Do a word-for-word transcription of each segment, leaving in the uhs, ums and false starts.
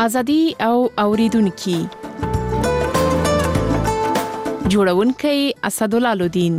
ازادي او اوریدونکو جوړونکي اسدالله الدین.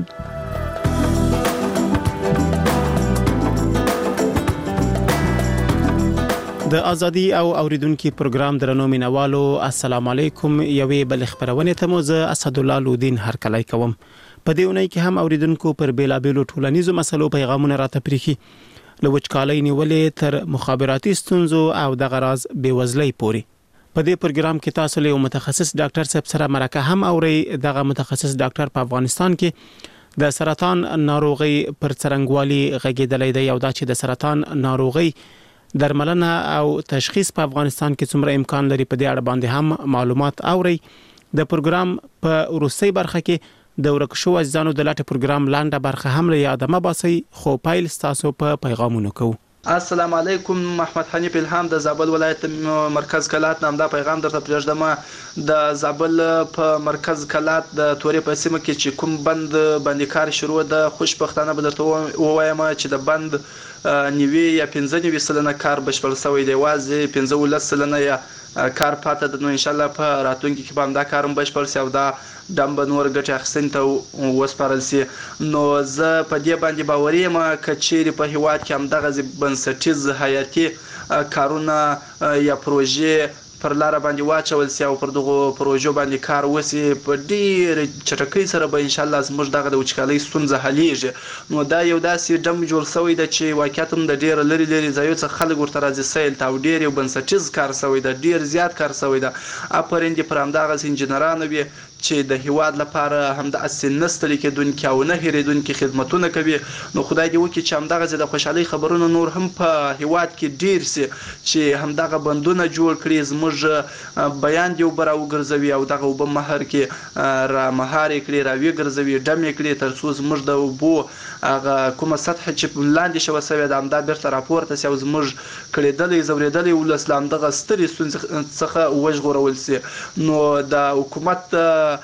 د ازادي او اوریدونکو پروګرام درنو مینوالو السلام علیکم. یوې بل خبرونه ته مو زه اسدالله الدین هرکلی کوم. په دې اونۍ کې هم اوریدونکو پر بیلابیلو ټولنیزو مسلو پیغامونه راته پریخي، له وچکالۍ نیولې تر مخابراتي ستونزو او د غراض بیوزلۍ پورې. په دې پروګرام کې تاسو له متخصص ډاکټر صاحب سره مرکه هم اوري. دغه متخصص ډاکټر په افغانستان کې د سرطان ناروغي پر څرنګوالي غږیدلې دی او دا چې د سرطان ناروغي درملنه او تشخیص په افغانستان کې څومره امکان لري، په دې اړه باندې هم معلومات اوري. د پروګرام په وروستۍ برخه کې د ورکشو اجزانو د لاټه پروګرام لاندې برخه هم له یاده ما باسي، خو پایل تاسو په پیغامونو کوو. السلام علیکم. محمد حنیف الهام د زابل ولایت مرکز کلات نام دا پیغام درته پرېږدم. د زابل په مرکز کلات د تورې په سیمه کې چې کوم بند باندې کار شروع ده، خوشبختانه به درته ووایم چې د بند نیوي یا پنځه نیوي سلنه کار بشپړ شوی دی، یوازې پنځه ولس سلنه یا کار پاته ده. نو ان شاء الله په راتلونکي کې به هم دا کار هم بشپړ شي او دا ډم به نور ګټې اخیستنې ته وسپارل شي. نو زه په دې باندې باوري یم که چیرې په هیواد کې همدغه بنسټیز حیاتي کارونه یا پروژې پر لار باندې واچول سي او پر دغه پروژو باندې کار وسی، په ډیر چټکۍ سره به ان شاء الله زموږ دغه د وچکالۍ ستونزه حلیږي. نو دا یو داسې ډم جوړ شوی دی چې واقعیت هم د ډیر لري لري ځایو څخه خلک ورته راځي سیل ته او ډیر یو بنسټیز کار شوی دی، ډیر زیات کار شوی دی. اپرندې پر همدغه انجنیرانو وي چې د هیواد لپاره هم د اصل نستل کېدونکو او نه هېریدونکو خدمتونه کوي. نو خدای دې وکړي چې همدغه د خوشحالۍ خبرونه نور هم په هیواد کې ډیر سي، چې همدغه بندونه جوړ کړي، زموږ بیان دی وبره وګرځوي او دغه وب مهر کې را مهار کړي، را وی ګرځوي، ډم کړي، تر څو زموږ د وبو هغه کومه سطح چې لاندې شو سوي د امدا بیرته راپورته سي او زموږ کړيدلې زوریدلې ولسلام دغه ستري ستونزې څخه وژغورول سي. نو د حکومت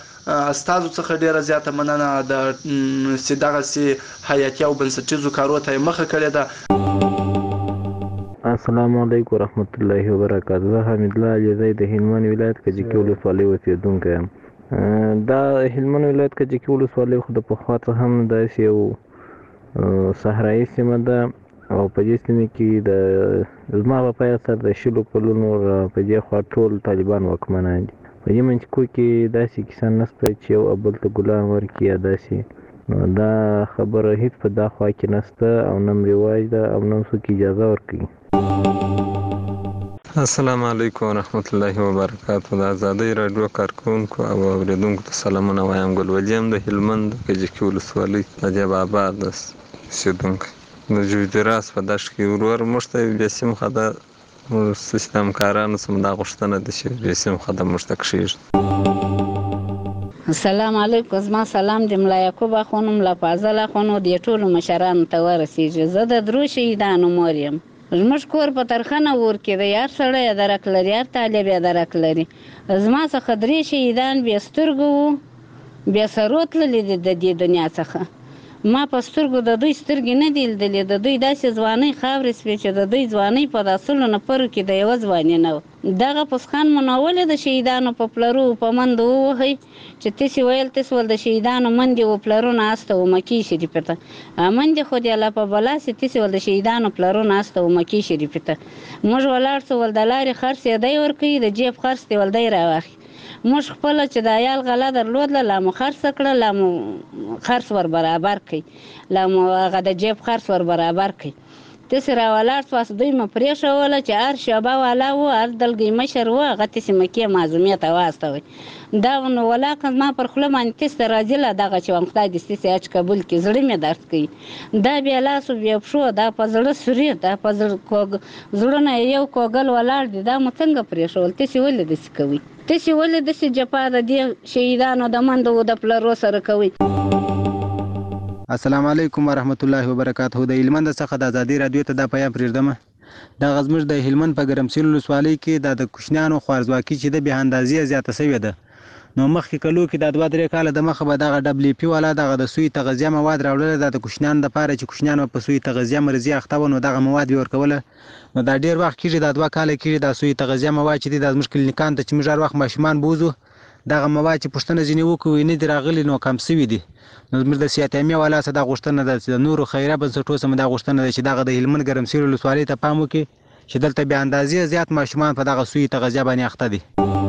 استازو څخه ډیره زیاته مننه د سیدغه سي حیاتي او بنسټیزو کارو ته مخه کړې ده. السلام علیکم ورحمت الله وبرکاته. زه حمید الله علیزی د هلمند ولایت کجکی ولسوالۍ اوسیدونکی یم. دا هلمند ولایت کجکی ولسوالۍ خو د پخوا څخه هم داسې یو صحرایي سیمه ده او په دې سیمه کې د زما په پای سره د شلو کلونو په دې خوا ټول طالبان واکمنان دي. په دې منځ کې داسې کیسه نشته چې یو بل ته ګلان ورکړي یا داسې، نو دا خبره هیڅ په دا خوا کې نشته او نه رواج ده او نه څوک اجازه ورکوي. السلام علیکم ورحمت الله وبرکاته. د ازادۍ راډیو کارکونکو او اوریدونکو ته سلامونه وایم. ګل ولیم د هلمند کجکی ولسوالۍ نجیب آباد اوسیدونکی. د جوجراس په دشت کې ورور موږ ته بیا سیم خده سیستم کارانو سم دا غوښتنه ده چې بیا سیم خده موږ ته کښېږدي. السلام علیکم. زما سلام د ملا یعقوب اخوانو، ملا فاضل اخوانو، د ټولو مشرانو ته ورسیږي. زه د درو شهیدانو مور یم. زموږ کور په ترخنه ور کې دی، هر سړی یې درک لري، هر طالب یې درک لري. زما څخه درې شهیدان بې سترګو وو، بې سرو تللي دي د دې دنیا څخه. ما په سترګو د دوی سترګې نه دي لیدلې. د دوی داسې ځوانۍ خاورې سوې چې د دوی ځوانۍ په داسلو نفرو کې د یوه ځواني نه وه. دغه پسخان مو نه ولې د شهیدانو په پلرو په منډو ووهئ چې تاسې ویل تاسې ول د شهیدانو منډې و پلرو ناسته و مکې شریفې ته. منډې خو دې الله په بلا سي، تاسې ول د شهیدانو پلرو ناسته و مکې شریفې ته. موږ ولاړ څو ول د لارې خرڅ یې دی ورکوي، د جیب خرڅ دې ول دی راواخلي. موږ خپله چې د عیال غله درلودله لا مو خرڅه کړه، لا مو خرڅ ور برابر کړئ، لا مو هغه د جیب خرڅ ور برابر کړئ. تاسې راولاړ سواست، دوی مو پرېښوله چې هر شعبه والا و، هر دلګۍ مشر و، هغه تاسې مکې معظمې ته واستوئ. دا نو ولاکه زما پر خوله باندې تاسې ته راځي له دغه چې وایم خدای دې ستاسې حج قبول کړي. زړه مې درد کوي. دا بې لاسو بې پښو، دا په زړه سوري، دا په زړونه یو کوګل ولاړ دي. دا مو څنګه پرېښول؟ تاسې ولې داسې کوئ؟ تاسې ولې داسې جفا د دې شهیدانو د منډو د پلرو سره کوئ؟ السلام علیکم ورحمت الله وبرکاته. د هلمند څخه د ازادۍ راډیو ته دا پیغام پرېږدم. دغه زموږ د هلمند په ګرمسیر ولسوالۍ کې د کوچنیانو خوارځواکي چې د بې اندازې زیاته شوې ده. نو مخکې کلو کې دا دوه درې کاله د مخه به دغه ډبلیو پي والا دغه د سوی تغذیه مواد راوړل دا د کوچنیانو دپاره چې کوچنیان په سوی تغذیه مرضي اخته وو نو دغه مواد به ورکوله نو دا ډېر وخت کېږي دا دوه کاله کېږي دا سوی تغذیه مواد چې دي دا زموږ کلینیکانو ته چې موږ هر وخت ماشومان بوځو دغه مواد چې پوښتنه ځینې وکړو نه دي راغلي نو کم سوي دي نو زموږ د صحت عامې والا څخه دا غوښتنه ده چې د نورو خیریه بنسټونو څخه دا غوښتنه ده چې دغه د هلمند ګرمسیر ولسوالۍ ته پام وکړي چې دلته بې اندازې زیات ماشومان په دغه سوی تغذیه باندې اخته دي.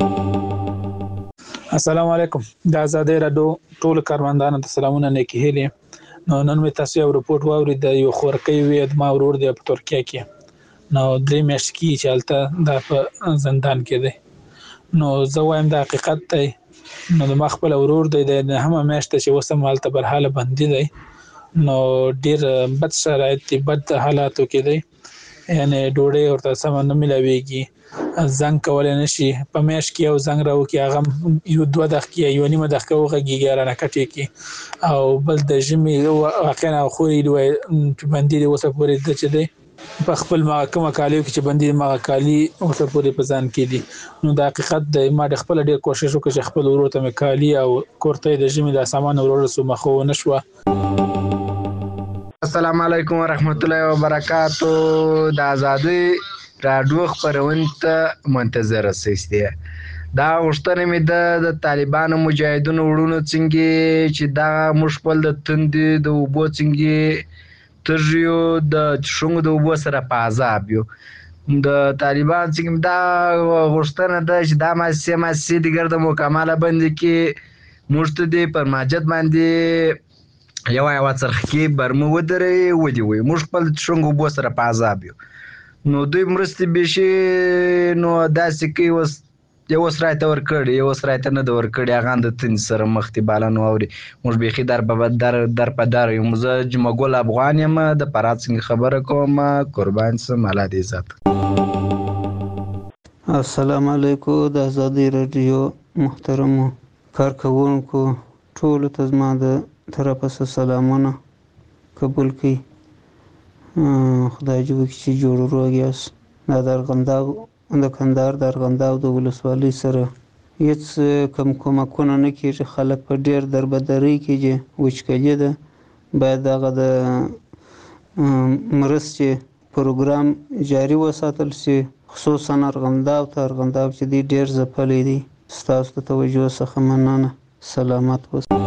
السلام علیکم د آزادۍ راډیو ټول کاروندانو ته سلامونه نیکې هیلې. نو نن مې تاسو یو رپورټ واورید د یو خورکۍ وې د ما ورور دی په ترکیه کې نو درې میاشتې کېږي چې هلته دا په زندان کې دی نو زه وایم د حقیقت دی نو د ما خپل ورور دی د همه میاشت چې اوس هم هلته برحاله بندي دی نو ډېر بد شرایط دي بد حالاتو کې دی یعنې ډوډۍ ورته سمه نه میلاویږي زنګ کولی نه شي په میاشت کې یو زنګ راوکړي هغه یو دوه دقیقې یوه نیمه دقیقه وغږېږي رانه کټې کړي او بل د ژمي واقعا خورې وایي چې بندي دی اوسه پورې ده چې دی په خپل مغه کومه کالیو کې چې بندي دی مغه کالي اوسه پورې په ځان کې دي نو د حقیقت دی ما د خپله ډېر کوشش وکړ چې خپل ورور ته مې کالي او کورتۍ د ژمي دا سامان وروړل سو مخه ونه شوه. السلام علیکم ورحمت الله وبرکاتو. د آزادۍ راډیو خپرونې ته منتظر اوسئ. دا غوښتنه مې ده د طالبانو مجاهدینو وروڼو څنګه چې دغه موږ خپل د تندې د اوبو څنګه تږي یو د څښونکو د اوبو سره په عذاب یو د طالبان څنګه دا غوښتنه ده چې دا مؤسسې مؤسسې دیګر د مکمله بندي کې موږ ته دې پر ماجد باندې یوه یوه څرخ کې برمه ودروي ودې وي موږ خپل د څښونکو اوبو سره په عذاب یو نو دوی مرستې بیشي نو داسې کوي اوس یو اوس راته ورکړي یو اوس راته نه ده ورکړي هغه هم د تندې سره مخ دي بالا نو اوري موږ بیخي در په در در په در یم زه جمعه ګل افغان یم د فرات څنګه خبره کوم قربان سم الله دې عزت. السلام علیکم د آزادۍ راډیو محترمو کارکوونکو ټولو ته زما د طرفه څخه سلامونه قبول کړئ. خدای دې وکړي چې جوړ روغ یاست. دا د ارغنداب د کندهار د ارغنداب د ولسوالۍ سره هېڅ کم کومکونه نه کېږي خلک په ډېر دربدرۍ کې دي وچکلي ده باید دغه د مرستې پروګرام جاري وساتل سي خصوصا ارغنداب ته ارغنداب چې دی ډېر ځپلی دی. ستاسو د توجه څخه مننه. سلامت اوسئ.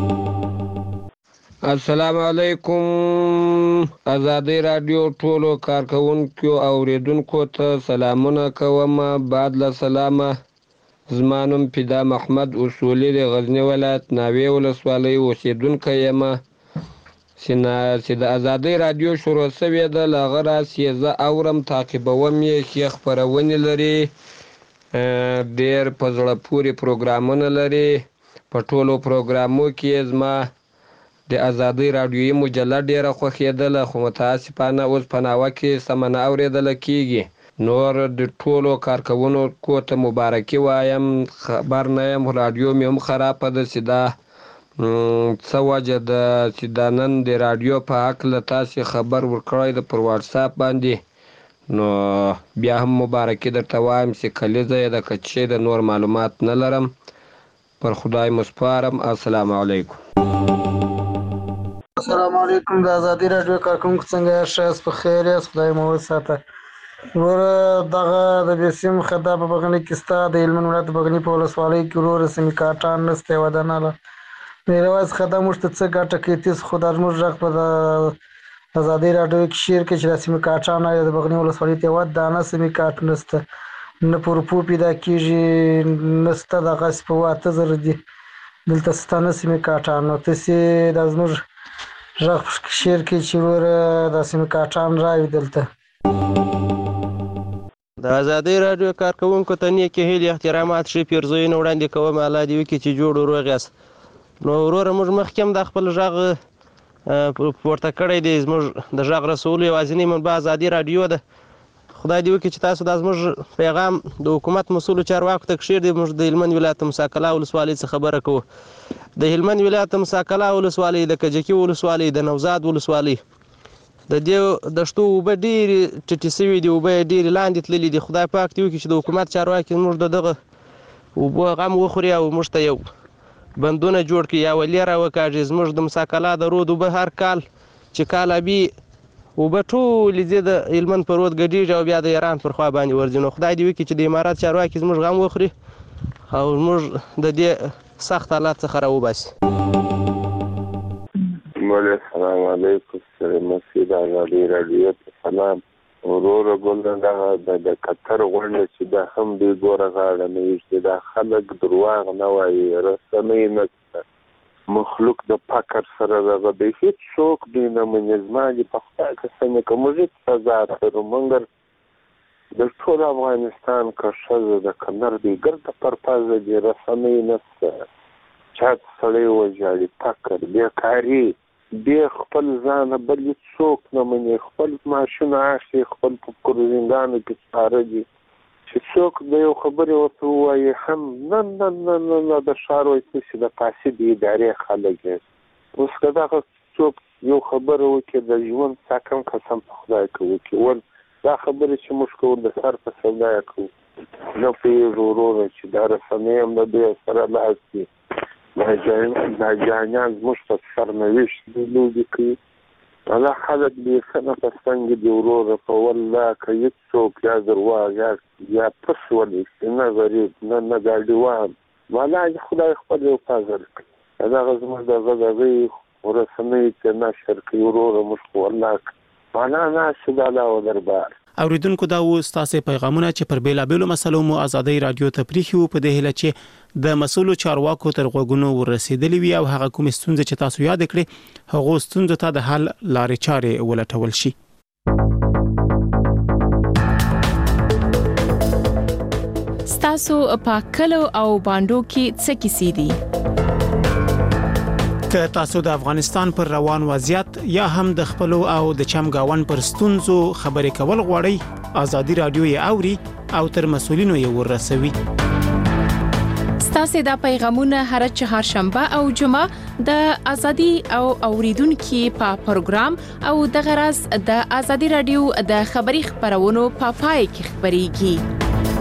السلام علیکم. آزادۍ راډیو ټولو کارکوونکو او اوریدونکو ته سلامونه کوم. بعد له سلامه زما نوم فدا محمد اصولي د غزني ولایت ناوې ولسوالۍ اوسېدونکی یم چې د آزادۍ راډیو شروع شوې ده له هغه راځي زه اورم تعقیبوم یې ښې خپرونې لري ډېر په زړه پورې پروګرامونه لري په ټولو پروګرامو کې زما د آزادۍ راډیویي مجله ډېره خوښېدله خو متاسفانه اوس په ناوه کې سمه نه اورېدله کېږي. نور د ټولو کارکوونکو ته مبارکي وایم. خبر نه یم راډیو مې هم خرابه ده چې دا څه وجه ده چې دا نن د راډیو په هکله تاسې خبر ورکړی ده پر واټساپ باندې نو بیا هم مبارکي درته وایم چې کلیزه یې ده که څه د نور معلومات نه لرم. پر خدای مسپارم. السلام علیکم. السلام علیکم. د آزادۍ راډیو کارکوونکو څنګه یاست؟ ښه یاست؟ په خیر یاست؟ خدای مو وساته. وروره دغه د بېسیم خدا په بغني کې ستا د هلمند ولایت د بغني په ولسوالۍ کې وروره سیمې کاټان نسته یوه دانه له د یوازې څخه دا موږ ته څه ګټه کوي تېز خو دا زموږ غږ په د آزادۍ راډیو کې شیر کوي چې دا سیمې کاټان د بغني ولسوالۍ ته یوه دانه سیمې کاټ نسته نه پورپو پیدا کېږي نسته دغسې په اته زره دي دلته سته نه سیمې کاټان نو تاسې دا زموږ غږ شیر کوي چې وروره دا سیمې کاټان راوي دلته. د آزادۍ راډیو کارکوونکو ته نیکې هیلې احترامات ښې پیرزویونه وړاندې کوم. الله دې وکړي چې جوړ روغ یاست. نو وروره موږ مخکې هم دا خپل غږ پورته کړی دی. زموږ د غږ رسولو یوازینۍ منبع آزادۍ راډیو ده. خدای دې وکړي چې تاسو دا زموږ پیغام د حکومت مسؤلو چارواکو ته کښېږدئ. موږ د هلمند ولایت موسی قلعه ولسوالۍ څخه خبره کوو. د هلمند ولایت موسی قلعه ولسوالۍ د کجکي ولسوالۍ د نوزاد ولسوالۍ د دې دښتو اوبه ډېرې ټیټې سوي دي اوبه یې ډېرې لاندې تللي دي. خدای پاک دې وکړي چې د حکومت چارواکي موږ د دغه اوبه غم وخوري او موږ ته یو بندونه جوړ کړي یا ولې راوکاږي. زموږ د مساکلا د رود اوبه هر کال چې کال ابي اوبه ټولې ځي د هلمند په رود ګډېږي او بیا د ایران پر خوا باندې ورځي. نو خدای دې وکړي چې د امارات چارواکي زموږ غم وخوري او موږ د دې سخت حالات څخه راوباسي. السلام علیکم سره مسید آزادی رادیو سلام. ورور ګل دغه د قطر غونډه چې دا هم دی ګوره غاړه نه وي دا خلک درواغ نه وایي رسنۍ نه مخلوق د فقر سره دغه دی هیڅ څوک دوی نه مني. زما د پختا کسانې که موږ هېڅ سزا کړو مګر د ټول افغانستان که ښځه د کنر دی ګرده پرپزه دي رسنۍ نشته چا سړی وژاړي فقر بېکاري بیا خپل ځان بل څوک نه مني خپل ماشونه اخلي خپل په کروزینګانو کې سپاره دي چې څوک د یو خبرې ورته ووایي هم نه نه نه نه نه د ښار وایي چې د فاسدې ادارې خلک دي. اوس که دغه څوک یو خبره وکړي د ژوند ساکم قسم په خدای که وکړي ول دا خبرې چې موږ کوو د سر په سودا یې کوو نه پوهېږو وروره چې دا رسنۍ هم د دوی سره لاس دي دا جانیان زموږ په سرنوشت لوبې کوي. دا خلک بیخنه په څنګه دي وروره په والله که هېڅ څوک یا درواغ یا یا پس ولېږي نه غریب نه نه ګاډیوان والله خدای خپل یو فضل کوي دغه زموږ دغه دغې رسنۍ چې نشر کوي وروره موږ خو والله معنا ناشي د الله و دربار. اوریدونکو دا و ستاسو پیغامونه چې پر بیلابېلو مسلو مو آزادۍ رادیو ته پریښي وو په دې هیله چې د مسؤلو چارواکو تر غوږونو ورسېدلې وي او هغه کومې ستونزې چې تاسو یاد کړې هغو ستونزو ته د حل لارې چارې ولټول شي. ستاسو په کلو او باندو کې څه کیسې دي؟ که تاسو د افغانستان پر روان وضعیت یا هم د خپلو او د چمګاون پر ستونزو خبرې کول غواړئ آزادي رادیو یې اوري او تر مسؤلینو یې ورسوي. ستاسو د پیغامونه هر چهارشنبه او جمعه د آزادي او اوریدونکو په پروګرام او د غرض د آزادي رادیو د خبري خبرونو په پای کې خبريږي.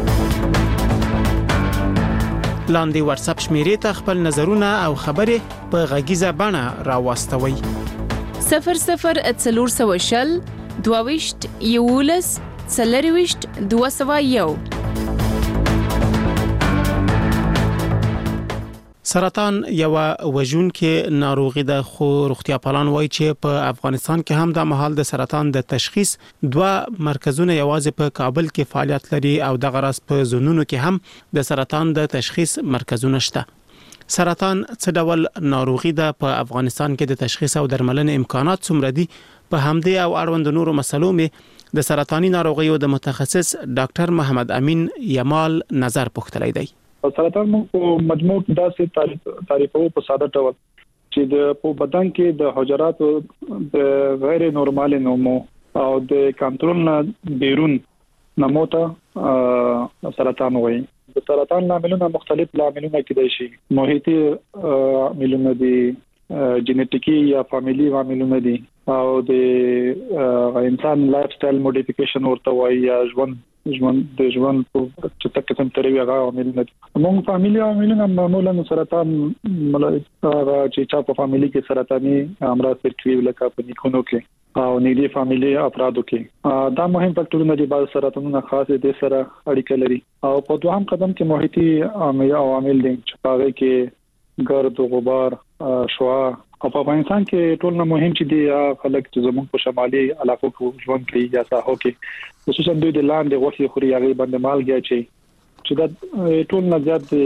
لاندې واتس اپ شمیرې ته خپل نظرونه او خبرې په غږیزه بڼه راوستوي. صفر صفر څلور سوه شل دوه ویشت یولس څلور ویشت دوه سوه یو. سرطان یو وژونکې ناروغي ده خو روغتیا پالان وایي چې په افغانستان کې هم د مهال د سرطان د تشخیص دوه مرکزونه یوازې په کابل کې فعالیت لري او د غرض په زونونو کې هم د سرطان د تشخیص مرکزونه شته. سرطان څه ډول ناروغي ده په افغانستان کې د تشخیص او درملنې امکانات څومره دي؟ په همدې او اړوند نورو مسلو مې د سرطاني ناروغیو د متخصص ډاکټر محمد امین یمال نظر پوښتلی دی. سرطان مو په مجموع داسې تعریفو په ساده ډول چې د په بدن کې د حجراتو د غیر نورمال نمو او د کنټرول نه بیرون نمو ته سرطان وایي. د سرطان لاملونه مختلف لاملونه کېدای شي محیطي عاملونه دي جینیټیکي یا فامیلی عاملونه دي او د انسان لایف سټایل موډیفیکیشن ورته وایي یا ژوند ژوند د ژوند په چې تک څنګه ترې هغه عاملونه دي. موږ فامیلی عاملونه معمولا سرطان چې چا په فامیلی کې سرطاني امراض ترکیب لکه په نیکونو کې او نږدې فامیلی افرادو کې دا مهم فاکټورونه دي. بعض سرطانونه خاص دي سره اړیکه لري او په دوهم قدم کې محیطي عوامل دي چې هغه کې ګرد غبار شوا او په افغانستان کې ټول نه مهم چې دی خلک چې زموږ په شمالي علاقو کې ژوند کوي یا ساحو کې خصوصا دوی د لاندې غوښې خوري هغه باندې مالګیا چي چې دا ټول نه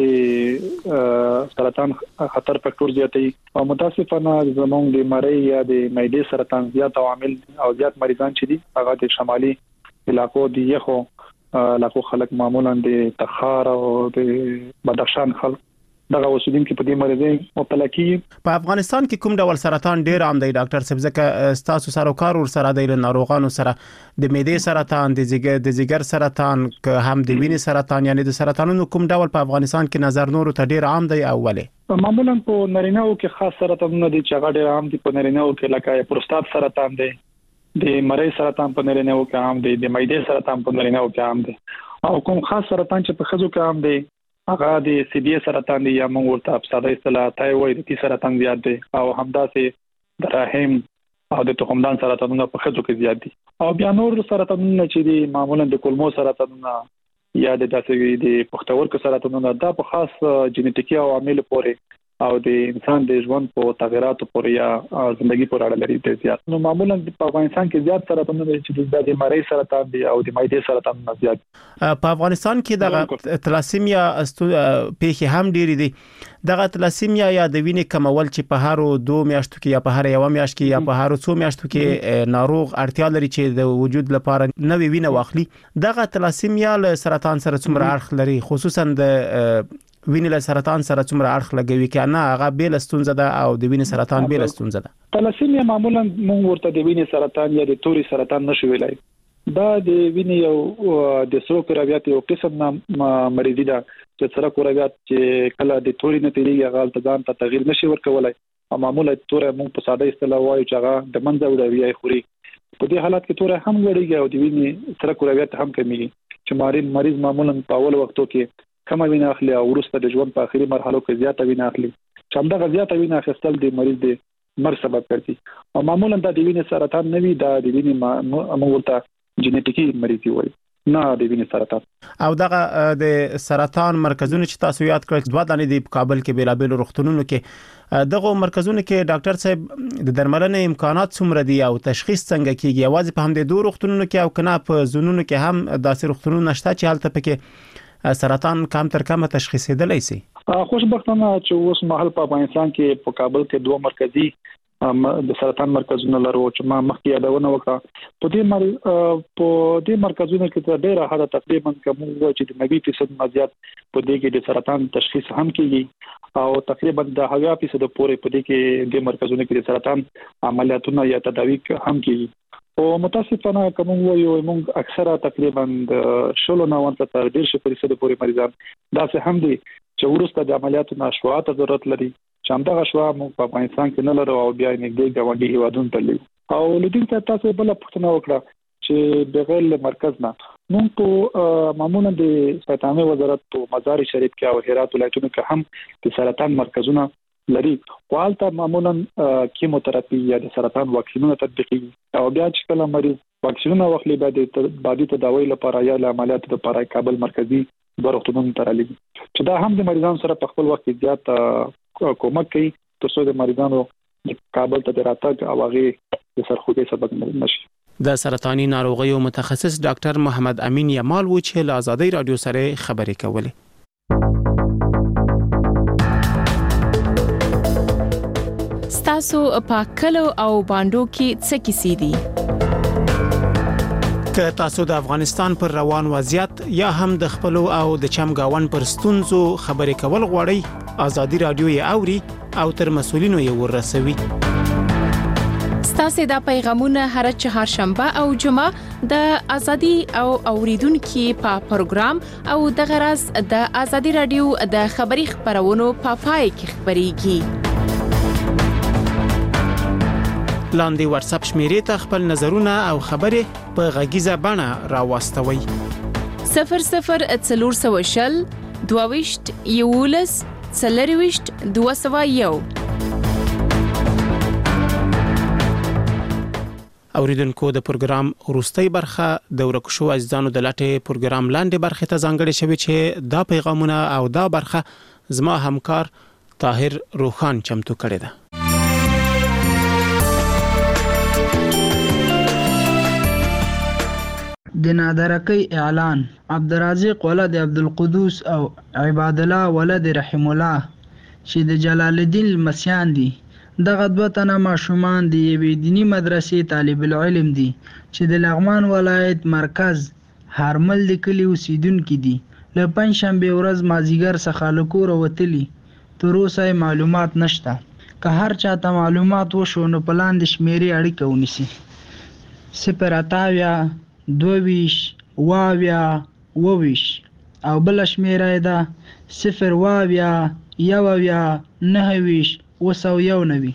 زیات سرطان خطر فاکټور زیاتوي او متاسفانه زموږ د مری یا د معدې سرطان زیات عوامل او زیات مریضان چې دي هغه د شمالي علاقو دی یخو علاقو خلک معمولا د تخار او د بدخشان خلک دغه اوسیدونکو په دې مرزه مبتلا کیږي. په افغانستان کې کوم ډول سرطان ډیر عام دی ډاکټر صاحب؟ ځکه تاسو سره کار ور سره د ناروغانو سره د معدې سرطان د زیګر د زیګر سرطان که هم د وینې سرطان یعنی د سرطانونو کوم ډول په افغانستان کې نظر نورو ته ډیر عام دی اوله؟ معمولا په نارینه‌و کې خاص سرطانونه دي چې هغه ډیر عام دي. په نارینه‌و کې لکه پروستات سرطان دی د مری سرطان په نارینه‌و کې عام دی د معدې سرطان په نارینه‌و کې عام دی او کوم خاص سرطان چې په ښځو کې عام دی هغه د سی بي سرطان دی یا موږ ورته په ساده اصطلاح تایروید تی سرطان زیات دی او همداسې د رحم او د تخمدان سرطانونه په خځو کې زیات دي او بیا نور سرطانونه چې دي معمولا د کولمو سرطانونه یا د داسې د پښتورګو سرطانونه دا په خاص جینیټیکي عوامل پورې او د انسان د ژوند په تغیراتو پورې یا ژوندۍ پورې اړه لري د زیات نو معمولا په افغانستان کې زیات سرطانونه چې د مری سرطان دی او د معدې سرطان زیات په افغانستان کې د تلاسیمیا پیښې هم ډېری دي دغه تلاسیمیا یا د وینې کمول چې په هارو دوه میاشتو کې یا په هر یو میاشت کې یا په هارو څو میاشتو کې ناروغ اړتیا لري چې د وجود لپاره نوې وینه واخلي دغه تلاسیمیا له سرطان سره څومره اړخ لري خصوصا د وینې له سرطان سره څومره اړخ لګوي کې نه هغه بیل ستونزه ده او د وینې سرطان بیل ستونزه ده تلاسیمیا معمولا موږ ورته د وینې سرطان یا د توري سرطان نشو ویلای دا د وینې یو د سرو کرویات یو قسم مریضي ده چې سره کرویات چې کله د توري نه تیریږي هغه التزام ته تغییر نشي ورکولای او معمولا تور موږ په ساده اصطلاح وایو چې هغه د منځه وړوي خوري په دې حالت کې تور هم لريږي او د وینې سره کرویات هم کمیږي چې مریض معمولا په اول وختو کې کم وینه اخلي او ورسته د ژوند په اخري مرحلو کې زیاته وینه اخلي چې همدغه زیاته وینه اخیستل د مریض د مرګ سبب ګرځي او معمولا د وینې سرطان نه وي د وینې معمولا جینیټیکي مریضي وي نه د وینې سرطان او دغه د سرطان مرکزونه چې تاسو یاد کړل دوه دانې د کابل کې بیلابل روغتونونو کې دغه مرکزونو کې ډاکټر صاحب د درملنې امکانات څومره دي او تشخیص څنګه کیږي یوازې په هم د دوه روغتونونو کې او کنه په زونونو کې هم داسې روغتونونه شته چې حالت پکې سرطان کم تر کمه تشخیصېدلی شي خوشبختانه چې اوس مهال په افغانستان کې په کابل کې دوه مرکزي د سرطان مرکزونه لرو چې ما مخکې یادونه وکړه په دې مر په دې مرکزونو کې ډېر حد تقریبا کوم چې د نوي فیصد مزیات په دې کې د سرطان تشخیص هم کیږي او تقریبا د هغه فیصد پورې په دې کې د مرکزونو کې د سرطان عملیاتونه یا تداوی هم کیږي او متاسفانه کوم وایو موږ اکثره تقریبا د شلو نه ونځ تر ډیر شي فیصد پورې مریضان دا څه هم دي چې ورسته د عملیاتو نشوات ته ضرورت لري چې همدغه شوا موږ په افغانستان کې نه لرو او بیا نږدې ګاونډي هیوادونو ته لرو او لدین ته تاسو بل پوښتنه وکړه چې بغیر مرکز نه موږ په معمولا د صحت وزارت په مزار شریف کې او هرات ولایتونو کې هم د سرطان مرکزونه لري والته معمولا کیموتراپي یا د سرطان واکسینونه تطبیقي او بیا چې کله مریض واکسینونه واخلي بعد بعدي تداوی لپاره یا عملیات لپاره کابل مرکزي روغتونونو ته راځي چې دا هم د مریضانو سره په خپل وخت زیات کومک کوي ترڅو د مریضانو کابل ته راتګ او هغه د سرخوږي سبب نشي د سرطاني ناروغیو متخصص ډاکټر محمد امین یمال و چې له آزادۍ رادیو سره خبرې کولې تاسو په کلو او باندو کې څه کیسې دي که تاسو د افغانستان پر روان وضعیت یا هم د خپل او د چمګاون پر ستونزو خبرې کول غواړئ آزادۍ رادیو یې اوري او تر مسولینو یې ورسوي ستاسو د پیغامونه هر چهارشنبه او جمعه د ازادي او اوریدونکو په پروګرام او د غرض د آزادۍ رادیو د خبري خبرونو په پای کې خبريږي لاندې واتس اپ شمیرې ته خپل نظرونه او خبرې په غږیزه بڼه راوستوي صفر صفر څلور سوه شل دوه ویشت یولس څلور ویشت دوه سوه یو اوریدونکو د پروګرام وروستۍ برخه د ورکشو اجزانو د لاټه پروګرام لاندې برخه ته ځانګړې شوی چې دا پیغامونه او دا برخه زما همکار طاهر روخان چمتو کړی ده د نادرکی اعلان عبدالرزاق ولد عبدالقدوس او عباد الله ولد رحم الله چې د جلال الدین المسیان دي دغه دوه تنه ماشومان د یوې دینی مدرسې طالب العلم دي چې د لغمان ولایت مرکز هرمل د کلی اوسیدونکو دي له پنځ شنبه ورځ مازیګر څخه له کوره وتلي تر اوسه معلومات نشته که هر چاته معلومات وشو نو په لاندې شمیرې اړیکه ونیسي صفر اتاویا دوویش واویا وویش او بل شمیره ده صفر واویا یوویا نهویش وسو یو نوی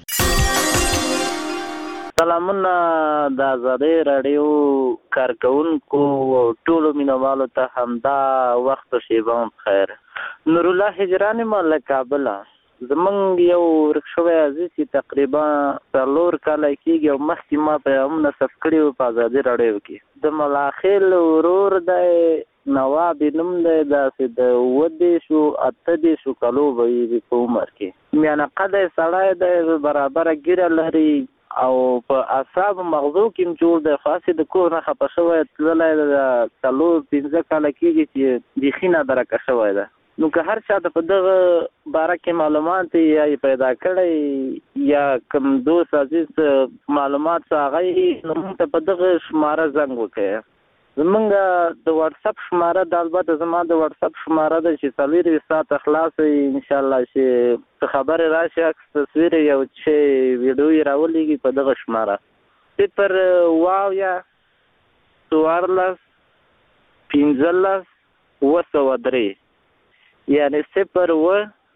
سلامونه د آزادۍ رادیو کارکونکو او ټولو مینوالو ته همدا وخت شیبان خیر نور الله هجرانی مال کابل زمونږ یو ورکشوی عزیز چې تقریبا څلور کاله کېږي او مخکې ما په هم نصب کړي وو په ازادي راډیو کې د ملاخیل ورور دی نواب نوم دی داسې د اووه دېرشو اته دېرشو کالو به وي په عمر کې میانقه دی سړی دی برابره ږیره لري او په اعصابو مغزو کې هم جوړ دی خو هسې د کور نه خفه شوی تللی د څلور پنځه کاله کېږي چې بیخي نادرکه شوی ده نو که هر چا ته په دغه باره کې معلومات یا یې پیدا کړی یا کوم دوست عزیز معلومات څه هغه یې نو موږ ته په دغه شماره زنګ وکړئ زمونږ د واتساپ شماره د البته زما د واتساپ شماره ده چې څلورویشت ساعته خلاصه وي انشاءالله چې څه خبرې راشي عکس تصویر یو چې ویډیو یې راولېږي په دغه شماره صفر واویا څوارلس پنځلس اووه سوه درې یعنی صفر اووه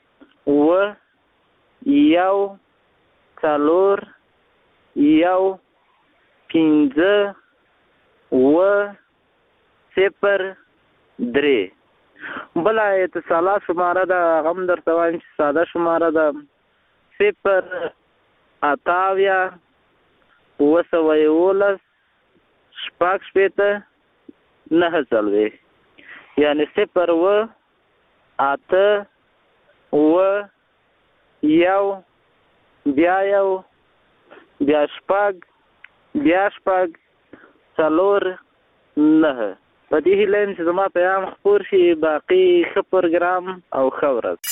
اووه یو څلور یو پنځه اووه صفر درې بله اتصالات شماره ده هغه هم درته وایم چې ساده شماره ده صفر اته اویا اووه سوه یولس شپږ شپېته نهه څلوېښت یعنې صفر اووه اته اووه یو بیا یو بیا شپږ بیا شپږ څلور نهه په دې هیله یم چې زما پیغام خپور شي باقي ښه پروګرام او ښه ورځ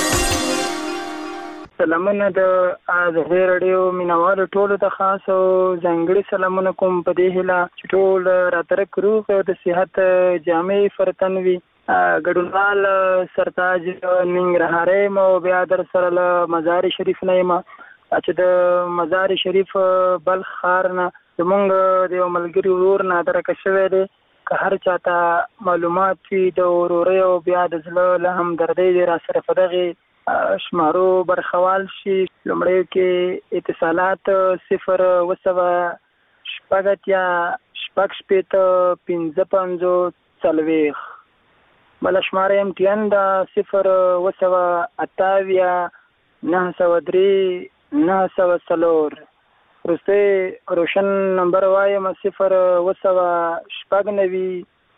سلامونه د ازادي راډیو مینوالو ټولو ته خاص او ځانګړي سلامونه کوم په دې هیله چې ټول راترک روغ او د صحت جامې فرتن وي ګډونوال سرتاج ننګرهاري یم او بیا در سره له مزار شریف نه یم چې د مزار شریف بلخ ښار نه زمونږ د یو ملګري ورور نادرکه شوی دی که هر چاته معلومات وي د ورورۍ او بیا د زړه له همدردۍ دی را سره په دغې شمارو برخوال شي لومړیو کې اتصالات صفر اووه سوه شپږ اتیا شپږ شپېته پنځه پنځوس څلوېښت بله شماره ایم ټي ان ده صفر اووه سوه اته اویا نهه سوه درې نهه سوه څلور وروستی روشن نمبر وایم صفر اووه سوه شپږ نوي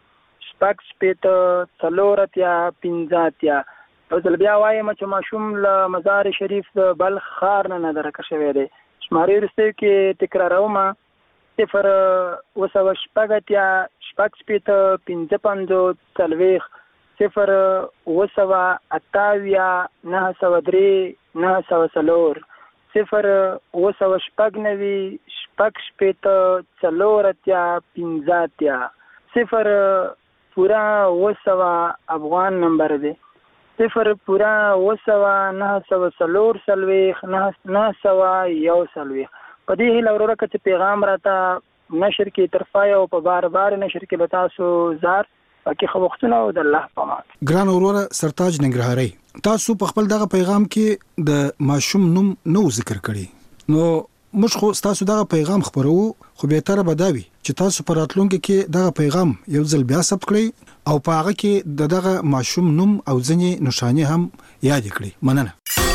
شپږ شپېته څلور اتیا پنځه اتیا یو ځل بیا وایم چې ماشوم له مزار شریف د بلخ ښار نه نادرکه شوی دی شمارې وروستیو کې تکراروم صفر اووه سوه شپږ اتیا شپږ شپېته پنځه پنځوس څلوېښت صفر اووه سوه اته اویا نهه سوه درې نهه سوه څلور صفر اووه سوه شپږ نوي شپږ شپېته څلور اتیا پنځه اتیا صفر پورا اووه سوه افغان نمبر دی صفر پورا اووه سوه نهه سوه څلور څلوېښت نهه سوه یو څلوېښت په دې هیله وروره که چې پیغام راته نشر کې ترفای او په بار بار نشر کې له تاسو زار باقي ښه وختونه او د الله په امان ګران وروره سرتاج ننګرهاري تاسو په خپل دغه پیغام کې د ماشوم نوم نو ذکر کړی نو موږ خو تاسو دغه پیغام خبرو خو به تر بداوي چې تاسو پر راتلونکي کې دغه پیغام یو ځل بیا ثبت کړئ او په هغه کې د دغه ماشوم نوم او ځینې نښانې هم یاد کړئ مننه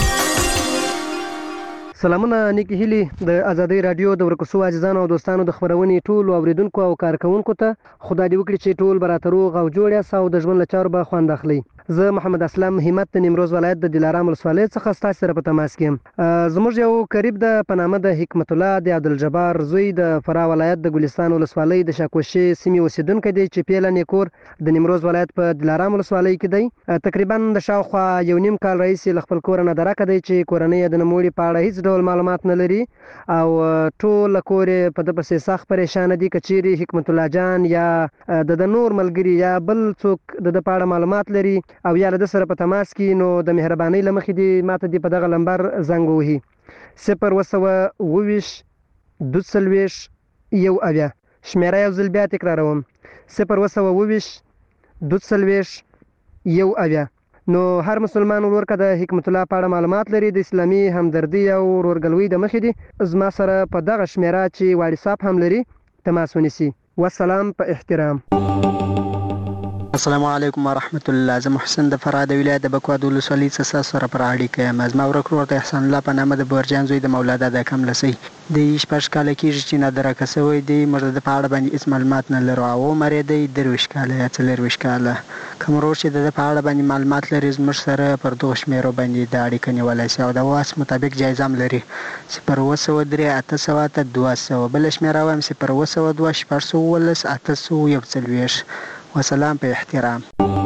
سلامونه نیکی هیلی د ازادي رادیو د ورکسو عزیزانو او دوستانو د خبرونې ټول اوریدونکو او کارکونکو ته خدای دې وکړي چې ټول براترو او جوړ یاست او د ژوند له چارو به خوند اخلي زه محمد اسلام همت د نیمروز ولایت د دلارام ولسوالۍ څخه ستاسو سره په تماس کې زموږ یو قریب د پنامه د حکمت الله د عبدالجبار زوی د فرا ولایت د ګلستان ولسوالۍ د شاکوشي سیمې اوسیدونکو دی چې پیله نیکور د نیمروز ولایت په دلارام ولسوالۍ کې دی تقریبا د شاوخوا یو نیم کال رئیس ل خپل کور نه درکه دی چې کورنۍ د نموړي په اړه هیڅ ډول معلومات نه لري او ټول کور په د پسې سخت پریشان دي کچيري حکمت الله جان یا د نور ملګری یا بل څوک د د پاړه معلومات لري او یا د سره په تماس کې نو د مهرباني لمخې دی ماته دی په دغه لمبر زنګ وهي صفر وسوه وویش دوسلویش یو اویا شمیره یو ځل بیا تکراروم صفر وسوه وویش دوسلویش یو اویا نو هر مسلمان ورور که د حکمت الله په اړه معلومات لري د اسلامي همدردي او ورورګلوي د مخې دی زما سره په دغه شمیره چې واتساپ هم لري تماس ونیسي والسلام په احترام السلام علیکم ورحمت الله. زه محسن د فراه د ولایت د بکوا د ولسوالۍ څخه سره پر اړیکه یم. زما ورک ورور د احسان الله په نامه د برجان زوی د مولاده د کم لسی د شپږ کاله کېږي چې نادرکه سوی دی. موږ د په اړه باندې هېڅ معلومات نه لرو. او عمر یې دی درویشت کاله یا څلېرویشت کاله. کوم ورور چې د ده په اړه باندې معلومات لري زموږ سره پر دغو شمېرو باندې د اړیکه نیولی شي او د واس مطابق جایزه هم لري. صفر اوه سوه درې اته سوه اته دوه سوه. بله شمېره وایم صفر اوه سوه دوه شپږ سوه اوولس اته سوه یو څلوېښت. وسلام په احترام.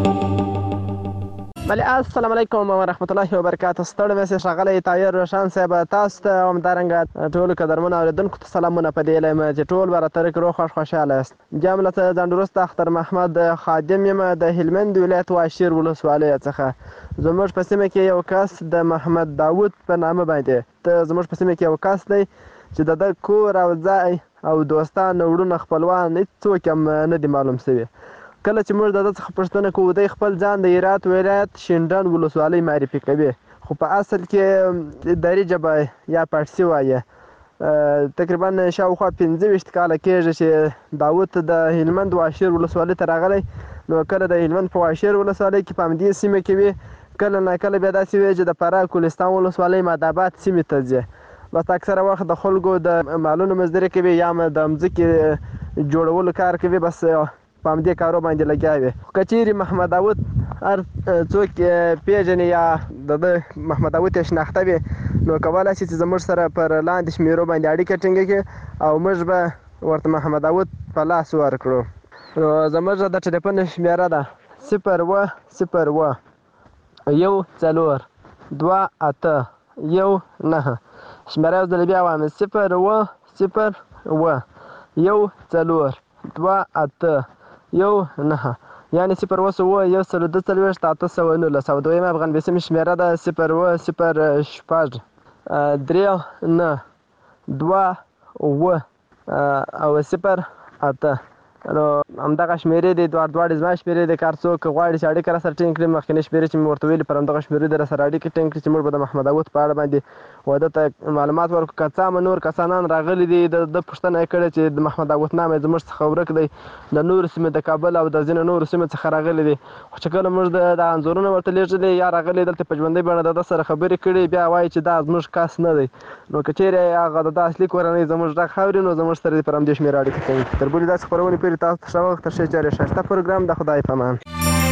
بله السلام علیکم ورحمت الله وبرکاته. ستړی مې ښاغلی طاهر روشن صاحب تاسو ته همدارنګه ټولو قدرمنو اورېدونکو ته سلامونه په دې یم چې ټول به راته روغ خوښ خوشحاله یاست. بیا هم له ځان وروسته اختر محمد خادم یم د هلمند ولایت واشیر ولسوالۍ څخه. زموږ په سیمه کې یو کس د محمد داود په نامه باندې ته زموږ په سیمه کې یو کس دی چې د ده کور او ځای او دوستان وروڼه خپلوان هېڅوک هم نه دي معلوم شوي. کله چې موږ د ده څخه پوښتنه کوو دی خپل ځان د هرات ولایت شینډنډ ولسوالۍ معرفي کوي خو په اصل کې دري ژبه یا پارسي وایي. تقریبا شاوخوا پنځه ویشت کاله کېږي چې داود د هلمند واشیر ولسوالۍ ته راغلی. نو کله د هلمند په واشیر ولسوالۍ کې په همدې سیمه کې وي، کله ناکله بیا داسې وي چې د فراه کولستان ولسوالۍ ماداباد سیمې ته ځي. بس اکثره وخت د خلکو د مالونو مزدوري کوي یا هم د مځکې جوړولو کار کوي. بس په همدې کارو باندې لګیا وي. که چیرې محمد داود هر څوک پیژني یا د ده محمد داود یې شناخته وي نو کولی شي چې زموږ سره پر لاندې شمېرو باندې اړیکه ټینګه کړي او موږ به ورته محمد داود په لاس ورکړو. نو زموږ د ټلیفون شمېره ده صفر اوه صفر اوه یو څلور دوه اته یو نهه. شمېره یو ځل بیا وایم صفر اوه صفر اوه یو څلور دوه اته یو نهه، یعنې صفر اوه سوه یو سل دوه څلوېښت اته سوه نولس. او دویمه افغان بیسیم شمېره ده صفر اوه صفر شپږ درې نه دوه اوه او صفر اته. نو همدغه شمېرې دي دواړه دواړې زما شمېرې دي. که هر څوک غواړي چې اړیکه راسره ټینګ کړي مخکینۍ شمېرې چې مې ورته ویلي پر همدغه شمېرې دې راسره اړیکې ټینګ کړي چې موږ به د محمد داود په اړه باندې واده ته معلومات ورکړو. که څه هم نور کسانان راغلي دي د ده پوښتنه یې کړې چې د محمد داود نام یې زموږ څخه ورک دی، د نورو سیمې د کابل او د ځینو نورو سیمو څخه راغلي دي. خو چې کله موږ د انځورونه ورته لېږلي یا راغلي دلته په ژوندۍ بڼه د ده سره خبرې کړي بیا وایي چې دا زموږ کس نه دی. نو که چیرې هغه د ده اصلي کورنۍ زموږ غږ اوري نو زموږ سره دې پر همدې شمېره اړیکه ټینګ کړي. تر بلې داسې خپرونې پورې تاسو ته ښه وخت. تر ښې چارې ښایسته پروګرام د خدای په امان.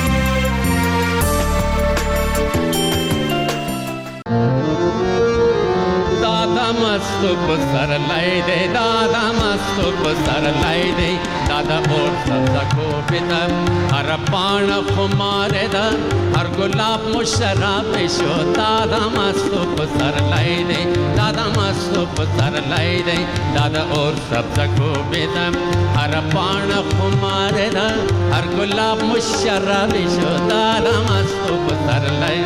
दादा मस्त सर लाई दे दादा मस्त सर लाई दे दादा और सब्जा को पिता हर पान खुमारे दा हर गुलाब मुशराब शो दादा मस्त सर लाई दे दादा मस्त सर लाई दे दादा और सब्जा को पिता हर पान खुमारे दा हर गुलाब मुशराब शो दादा मस्त सर लाई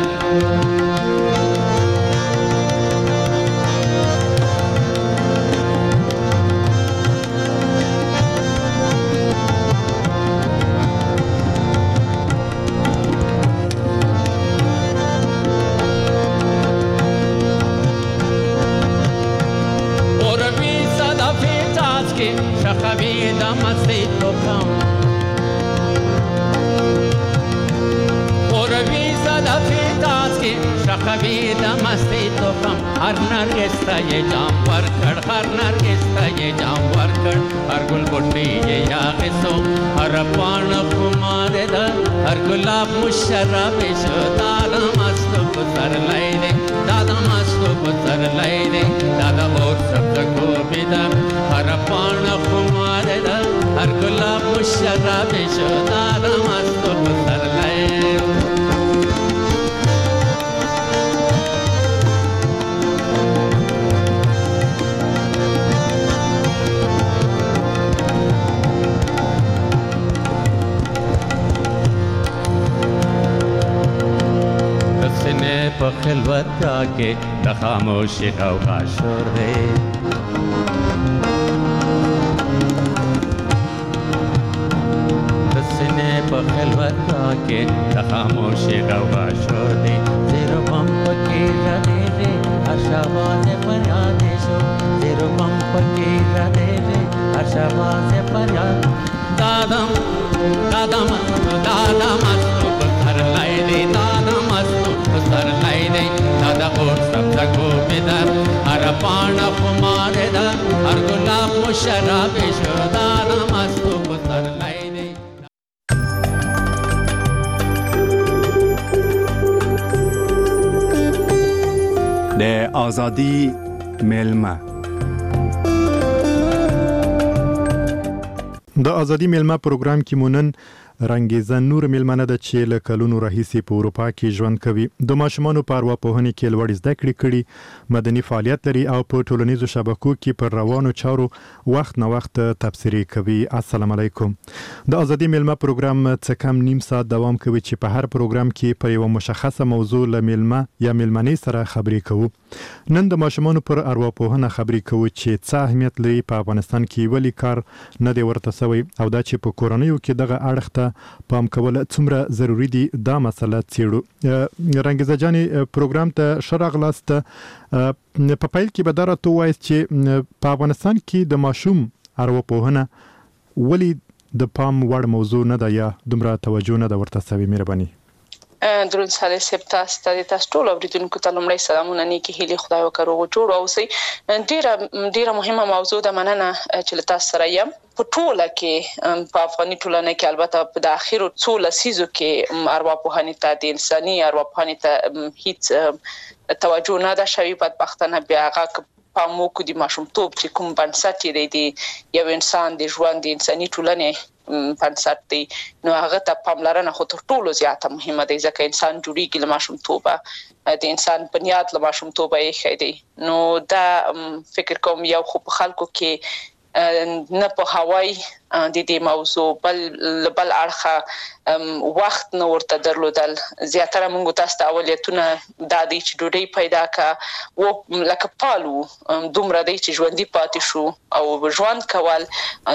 شخویده مستی تو کم خوروی صدفی تاز کی شخویده مستی تو کم هر نرگستا یہ جام ورکڑ هر نرگستا یہ جام ورکڑ هر گل بٹی یہ یاغسو هر پان خمار دا هر گلاب مشرب شو دادا مستو بسر لائی دے دادا مستو بسر لائی دے دادا اور سبز کو بیدم هر پان خمار دا هر گلاب مشرب شو دادا مستو بسر لائی دے په خلوت کې د خاموشي غوغا شور دی د سینې په خلوت کې د خاموشي غوغا شور دی زیرو بم پکې راځي هر شواز فریاد شو زیرو بم پکې راځي هر شواز فریاد دادم دادم دادم استو پسر لایدی دادم استو پسر لایدی دادا اور سبز کو بدر هر پانا خمار دا هر گلاب مشرب شو دادم استو پسر لایدی. د آزادی میلمه د ازادي میلمه پروګرام کې مونن رنګیزه نور میلمنه د چې له کلونو راهیسې په اروپا کې ژوند کوي د ماشومانو په ارواپوهنې کې لوړ زده کړې کړي مدني فعالیت لري او په ټولنیزو شبکو کې پر روانو چارو وخت نه وخت تبصرې کوي. السلام علیکم. د ازادي میلمه پروګرام څه کم نیم ساعت دوام کوي چې په هر پروګرام کې پر یو مشخصه موضوع له میلمه یا میلمنې سره خبرې کوو. نن د ماشومانو پر ارواپوهنه خبرې کوو چې څه اهمیت لري په افغانستان کې ولی کار نه دی ورته سوی او دا چې په کورنیو کې دغه اړخ ته پام کول څومره ضروری دي دا مسله څیړو. رنګیزه جانې پروګرام ته ښه راغلاست. په پیل کې به دا راته ووایاست چې په افغانستان کې د ماشوم ارواپوهنه ولې د پام وړ موضوع نه ده یا دومره توجه نه ده ورته سوې؟ مهرباني. درود ساده سپ تاسو ته تاسو ټول اوریدونکو ته لومړی سلامونه نیکی هیلې خدای وکړو جوړ اوسئ. ډیره ډیره مهمه موضوع ده، مننه چې تاسو سره یم. په ټوله کې په افغاني ټولنه کې البته په د اخیرو څو لسیزو کې ارواپوهنې ته د انساني ارواپوهنې ته هیڅ توجه نه ده شوې. بدبختانه بیا هغه پامو کو د ماشومتوب چې کوم بنسټ دی د یو انسان د ژوند د انساني ټولنې بنسټ دی، نو هغه ته پاملرنه خو تر ټولو زیاته مهمه ده ځکه انسان جوړیږي له ماشومتوبه، د انسان بنیاد له ماشومتوبه یې ښه دی. نو دا فکر کوم یو خو په خلکو کې نه په هوای د دې موضوع بل بل اړخه وخت نه ورته درلودل. زیاتره موږ تاسو ته اولیتونه دا دي چې ډوډۍ پیدا کا و لکه پالو دومره دی چې ژوندۍ پاتې شو او ژوند کول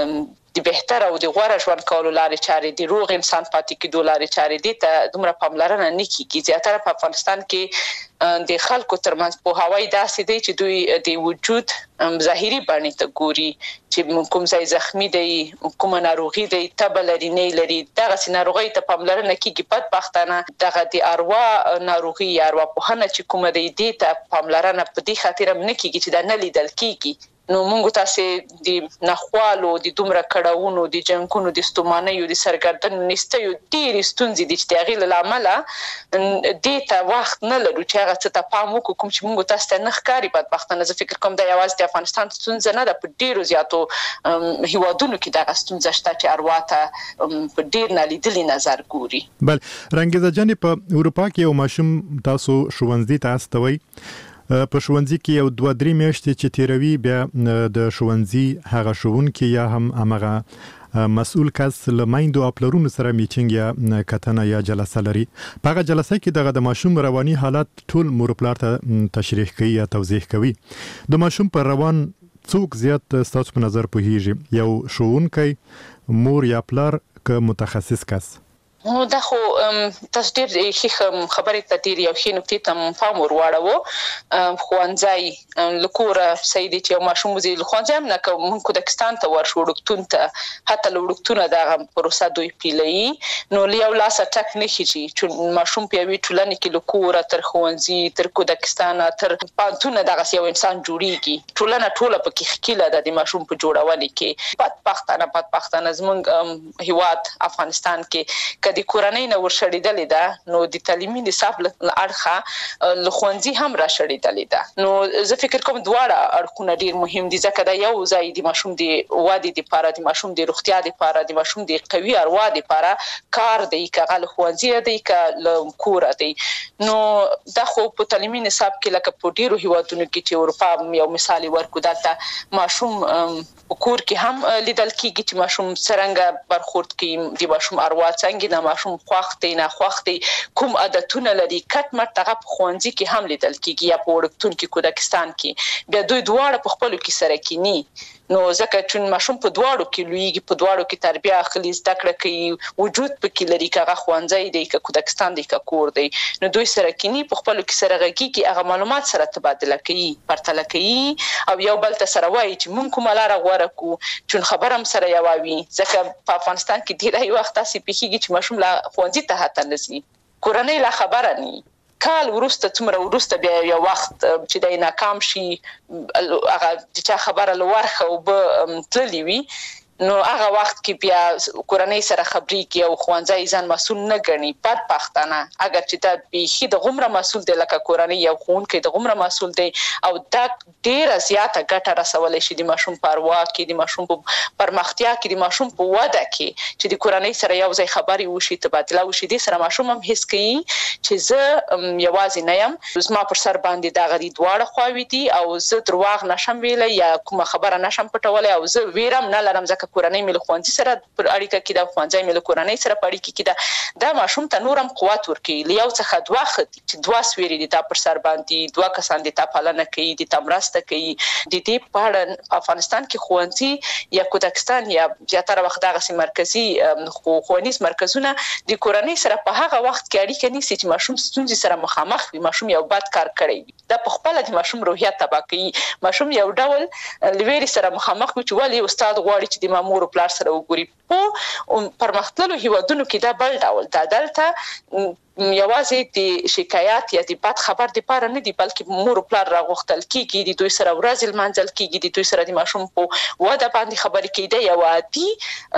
د بهتر او د غوړه ژوند کولو لارې چارې د روغ انسان پاتې کېدو لارې چارې دي ته دومره پاملرنه نه کیږي. زیاتره په افغانستان کې د خلکو ترمنځ په هوای داسې دی چې دوی د وجود ظاهري بڼې ته ګوري چې کوم ځای زخمی دی، کوم ناروغي دی، تبه لري نه لري، دغه سي ناروغي ته پاملرنه کیږي. بدبختانه دغه د اروا ناروغي یا ارواپوهنه چې کومه دی دې ته پاملرنه په دې خاطر هم نه کیږي چې دا نه لیدل کیږي. نو موږ تاسو د نخوالو د دومره کډاونو د جنگونو د ستومانیو د سرګردن نستیو ډېر ستونزې د چې غیله لامل دې ته وخت نه لرو چې هغه څه ته پام وکړو کوم چې موږ تاسو ته نه ښکاري. بدبختانه زه فکر کوم دا یوازې د افغانستان ستونزه نه ده، په ډیرو زیاتو هیوادونو کې دغه ستونزه شته چې اروا ته په ډیر نالیدلي نظر ګوري. بل رنګیزه جانې په اروپا کې یو ماشوم تاسو ښوونځي ته استوي، په ښوونځي کې یو دوه درې میاشتې چې تیروي بیا د ښوونځي هغه ښوونکي یا هم همغه مسؤل کس له میندو او پلرونو سره میټینګ یا کتنه یا جلسه لري. په هغه جلسه کې دغه د ماشوم رواني حالت ټول مور پلار ته تشریح کوي یا توضیح کوي. د ماشوم پر روان څوک زیات ستاسو په نظر پوهیږي، یو ښوونکی، مور یا پلار که متخصص کس؟ نو دا خو تاسو ډېر ښه خبرې ته ډېر یو ښې نکتې ته پام ور واړوو. ښوونځی له کوره صحیح دی چې یو ماشوم وځي له ښوونځي هم نه که موږ کودکستان ته ورشو وړکتون ته، حتی له وړکتونه دغه پروسه دوی پیلوي. نو له یو لاسه ټک نه خیږي چې ماشوم په یوې ټولنې کې له کوره تر ښوونځي تر کودکستانه تر پوهنتونه دغسې یو انسان جوړیږي. ټولنه ټوله پکې ښکیله ده د ماشوم په جوړولو کې. بدبختانه بدبختانه زموږ هیواد افغانستان کې که د کورنۍ نه ورشړېدلې ده نو د تعلیمي نصاب له اړخه له ښوونځي هم راشړېدلې ده. نو زه فکر کوم دواړه اړخونه ډېر مهم دي ځکه دا یو ځای د ماشوم د ودې دپاره، د ماشوم د روغتیا دپاره، د ماشوم د قوي اروا دپاره کار دی، که هغه له ښوونځي دی که له کوره دی. نو دا خو په تعلیمي نصاب کې لکه په ډېرو هیوادونو کې چې اروپا یو مثال ورکو، دلته ماشوم په کور کې هم لیدل کېږي چې ماشوم څرنګه برخورد کوي، د ماشوم اروا څنګه ده، ماشوم خوښ دی نه خوښ دی کوم عادتونه لري کټ مټ دغه په ښوونځي کې هم لیدل کیږي یا په وړکتون کې کودکستان کې بیا دوی دواړه په خپلو کې سره کینی نو ځکه چې ماشوم په دواړو کې لویږي په دواړو کې تربیه اخلي زده کړه کوي وجود پکې لري که هغه ښوونځی دی که کودکستان دی که کور دی نو دوی سره کینی په خپلو کې سره غږیږي هغه معلومات سره تبادله کوي پرتله کوي او یو بل ته سره وایي چې موږ کومه لاره غوره کړو چون خبره هم سره یوه وي ځکه په افغانستان کې ډېری وخت داسې پېښېږي چې ماشوم لا ښوونځي ته حتی نه ځي کورنۍ لا خبره نه کال وروسته څومره وروسته بیا یو وخت چې دی ناکام شي هغه د چا خبره له ورخه اوبه تللي وي نو هغه وخت کې بیا کورنۍ سره خبرېږي او ښوونځی ځان مسؤل نه ګڼي بد پښتانه اگر چې دا بیخي د غومره مسؤل دی لکه کورنۍ یو ښوونکی د غومره مسؤل دی او دا ډېره زیاته ګټه رسولی شي د ماشوم په اروا کې د ماشوم په پرمختیا کې د ماشوم په وده کې چې د کورنۍ سره یو ځای خبرې وشي تبادله وشي دې سره ماشوم هم حس کوي چې زه یوازې نه یم زما پر سر باندې دغه دي دواړه خواوې دي او زه درواغ نشم ویلی یا کومه خبره نشم پټولی او زه ویرم نه لرم ځکه کورنۍ مې له ښوونځي سره پر اړیکه کې ده ښوونځی مې له کورنۍ سره په اړیکه کې ده دا ماشوم ته نور هم قوت ورکوي له یو څخه دوه ښه دي چې دوه سویرې دي تا پر سر باندې دوه کسان دي تا پالنه کوي دي تا مرسته کوي د دې په اړه په افغانستان کې ښوونځي یا کودکستان یا زیاتره وخت دغسې مرکزي ښوونیز مرکزونه د کورنۍ سره په هغه وخت کې اړیکه نیسي چې ماشوم ستونزې سره مخامخ وي ماشوم یو بد کار کړی وي دا په خپله د ماشوم روحیه تباه کوي ماشوم یو ډول له ویرې سره مخامخ وي چې ولې استاد غواړي چې د ما مور او پلار سره وګوري په پرمختللو هیوادونو کې دا بل ډول دا دلته یوازې د شکایت یا د بد خبر دپاره نه دي بلکې مور او پلار راغوښتل کېږي د دوی سره ورځې لمانځل کېږي د دوی سره د ماشوم په وده باندې خبرې کوي دا یو عادي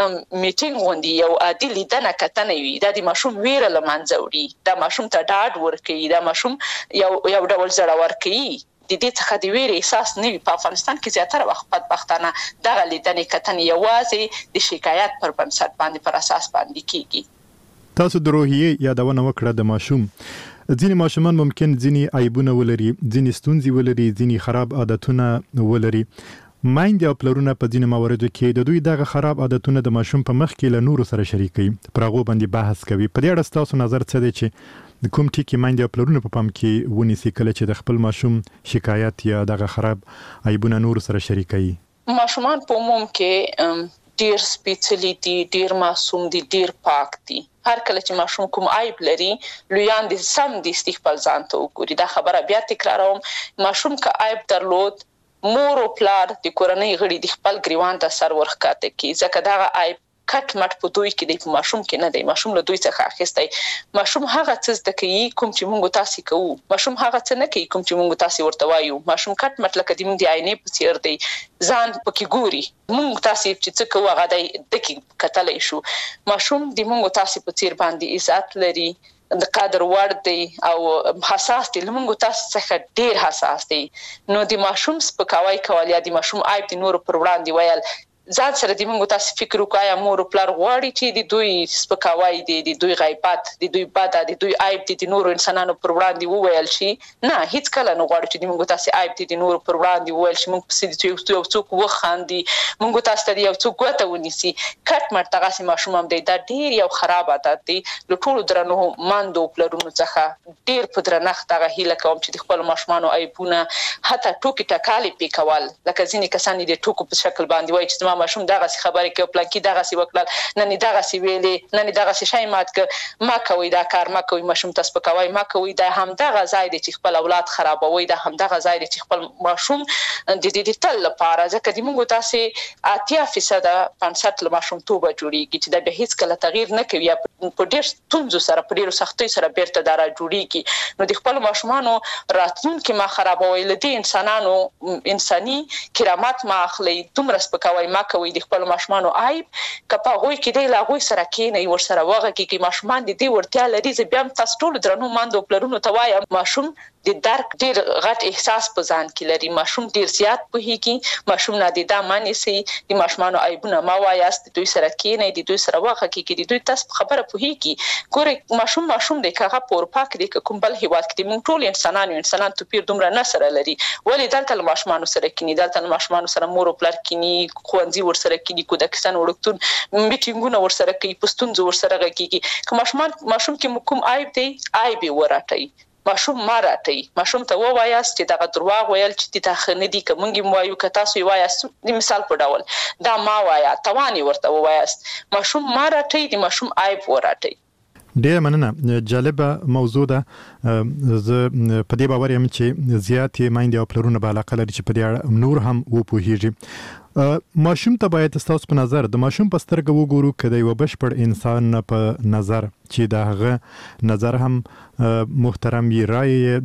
میټینګ غوندې یو عادي لیدنه کتنه وي دا د ماشوم ویره له منځه وړي دا ماشوم ته ډاډ ورکوي دا ماشوم یو یو ډول زړور کوي د دې څخه د ویرې احساس نه وي په افغانستان کې زیاتره وخت بدبختانه دغه لیدنې کتنې یوازې د شکایت پر بنسټ باندې پر اساس باندې کېږي تاسو د روحیې یادونه وکړه د ماشوم ځینې ماشومان ممکن ځینې عیبونه ولري ځینې ستونزې ولري ځینې خراب عادتونه ولري مایندې او پلرونه په ځینې مواردو کې د دوی دغه خراب عادتونه د ماشوم په مخ کې له نورو سره شریکوي پر هغو باندې بحث کوي په دې اړه ستاسو نظر څه دی چې د کوم ټکي مایندې او پلرونه په پام کې ونیسي کله چې د خپل ماشوم شکایت یا دغه خراب عیبونه نورو سره شریکوي ماشومان په عموم کې ډیر سپیڅلي دي ډیر معصوم دي ډیر پاک دي هر کله چې ماشوم کوم عیب لري لویان دي سم دي خپل ځان ته وګوري دا خبره بیا تکراروم ماشوم که عیب درلود مور او پلار د کورنۍ غړي د خپل ګریوان ته سر ورښکته کوي ځکه دغه عیب کټ مټ په دوی کې دی په ماشوم کې نه دی ماشوم له دوی څخه اخیستی ماشوم هغه څه زده کوي کوم چې موږ تاسو کوو ماشوم هغه څه نه کوي کوم چې موږ تاسو ورته وایو ماشوم کټ مټ لکه د موږ د عینې په څیر دی ځان پکې ګوري موږ تاسو چې څه کوو هغه دی دکې کتلی شو ماشوم د موږ تاسو په څیر باندې عزت لري د قدر وړ دی او حساس دی لمونږ تاسو څخه ډیر حساس دی نو د ماشوم سپکاوی کول یا د ماشوم عیب د نورو پر وړاندې ویل ځان سره د موږ تاسو فکر وکړئ مور او پلار غواړي چې د دوی سپکاوی دي د دوی غیبت د دوی بد د دوی عیب دي د نورو انسانانو پر وړاندې وویل شي نه هیڅ کله نه غواړي چې د موږ تاسو عیب دي د نورو پر وړاندې وویل شي موږ پسې د یو څوک وخاندي موږ تاسو ته یو څوک ګوته ونیسي کټ مټ دغسې ماشوم هم دی دا ډیر یو خراب عادت دی له ټولو درنو ماندو پلرونو څخه ډیر په درنښت دغه هیله کوم چې د خپلو ماشومانو عیبونه حتی ټوکې ټکالې پې کول لکه ځینې کسان د ټوکو په شکل باندې وایي چې زما ماشوم دغسې خبرې کوي پلانکي دغسې وکړل نن یې دغسې ویلې نن یې دغسې شی مات کړ ما کوئ دا کار ما کوئ ماشوم ته سپکوئ ما کوئ دا همدغه ځای دی چې خپل اولاد خرابوئ دا همدغه ځای دی چې خپل ماشوم د دې د تل لپاره ځکه د موږ تاسې اتیا فیصده بنسټ له ماشومتوبه جوړېږي چې دا بیا هېڅکله تغییر نه کوي یا په ډېر ستونزو سره په ډېرو سختیو سره بیرته دا را جوړېږي نو د خپلو ماشومانو راتلونکي ما خرابوئ له دې انسانانو انساني کرامت ما اخلئ دومره سپکوئ ما کوئ د خپل ماشومانو عیب که په هغوی کې دی له هغوی سره کښېنئ ورسره وغږېږئ ماشومان د دې وړتیا لري زه بیا هم تاسو ټولو درنو ماندو پلرونو ته وایم ماشوم د درک ډیر غټ احساس په ځان کې لري. ماشوم ډیر زیات پوهیږي. ماشوم نادیده مانی سي د ماشومانو عیبونه ما وایاست، دوی سره کېنئ، د دوی سره واخه کې د دوی تاسو خبره پوهیږي. ګوره ماشوم ماشوم د کاغه په اروپا کې د کوم بل هیواد کې موږ ټول انسانان یو انسانان توپیر دومره نه سره لري. ولې دلته ماشومانو سره کېني، دلته ماشومانو سره مور او پلار کېني، خوندې ور سره کېني، کودکستان وړکتون میټینګونه ور سره کوي، پستونځ ور سره غږیږي. که ماشومان ماشوم کې کوم عیب دی عیب وراتای، ماشوم ماراتای، ماشوم ته ووایاست چې دا دروغ ویل چې تا خنه دي کومګي موایو که تاسو وایاست د مثال په ډول دا ما وایا توانی ورته وایاست. ماشوم ماراتای د ماشوم عیب وراتای. ډیره مننه. جالبه موضوع ده. زه په دې باور یم چې زیاتې میندې او پلرونه به علاقه لري چې په دې اړه نور هم وپوهیږي. ماشوم ته باید تاسو په نظر د ماشوم په سترګه وګورو که د یو بشپړ انسان په نظر چې د هغه نظر هم محترم وي، رایې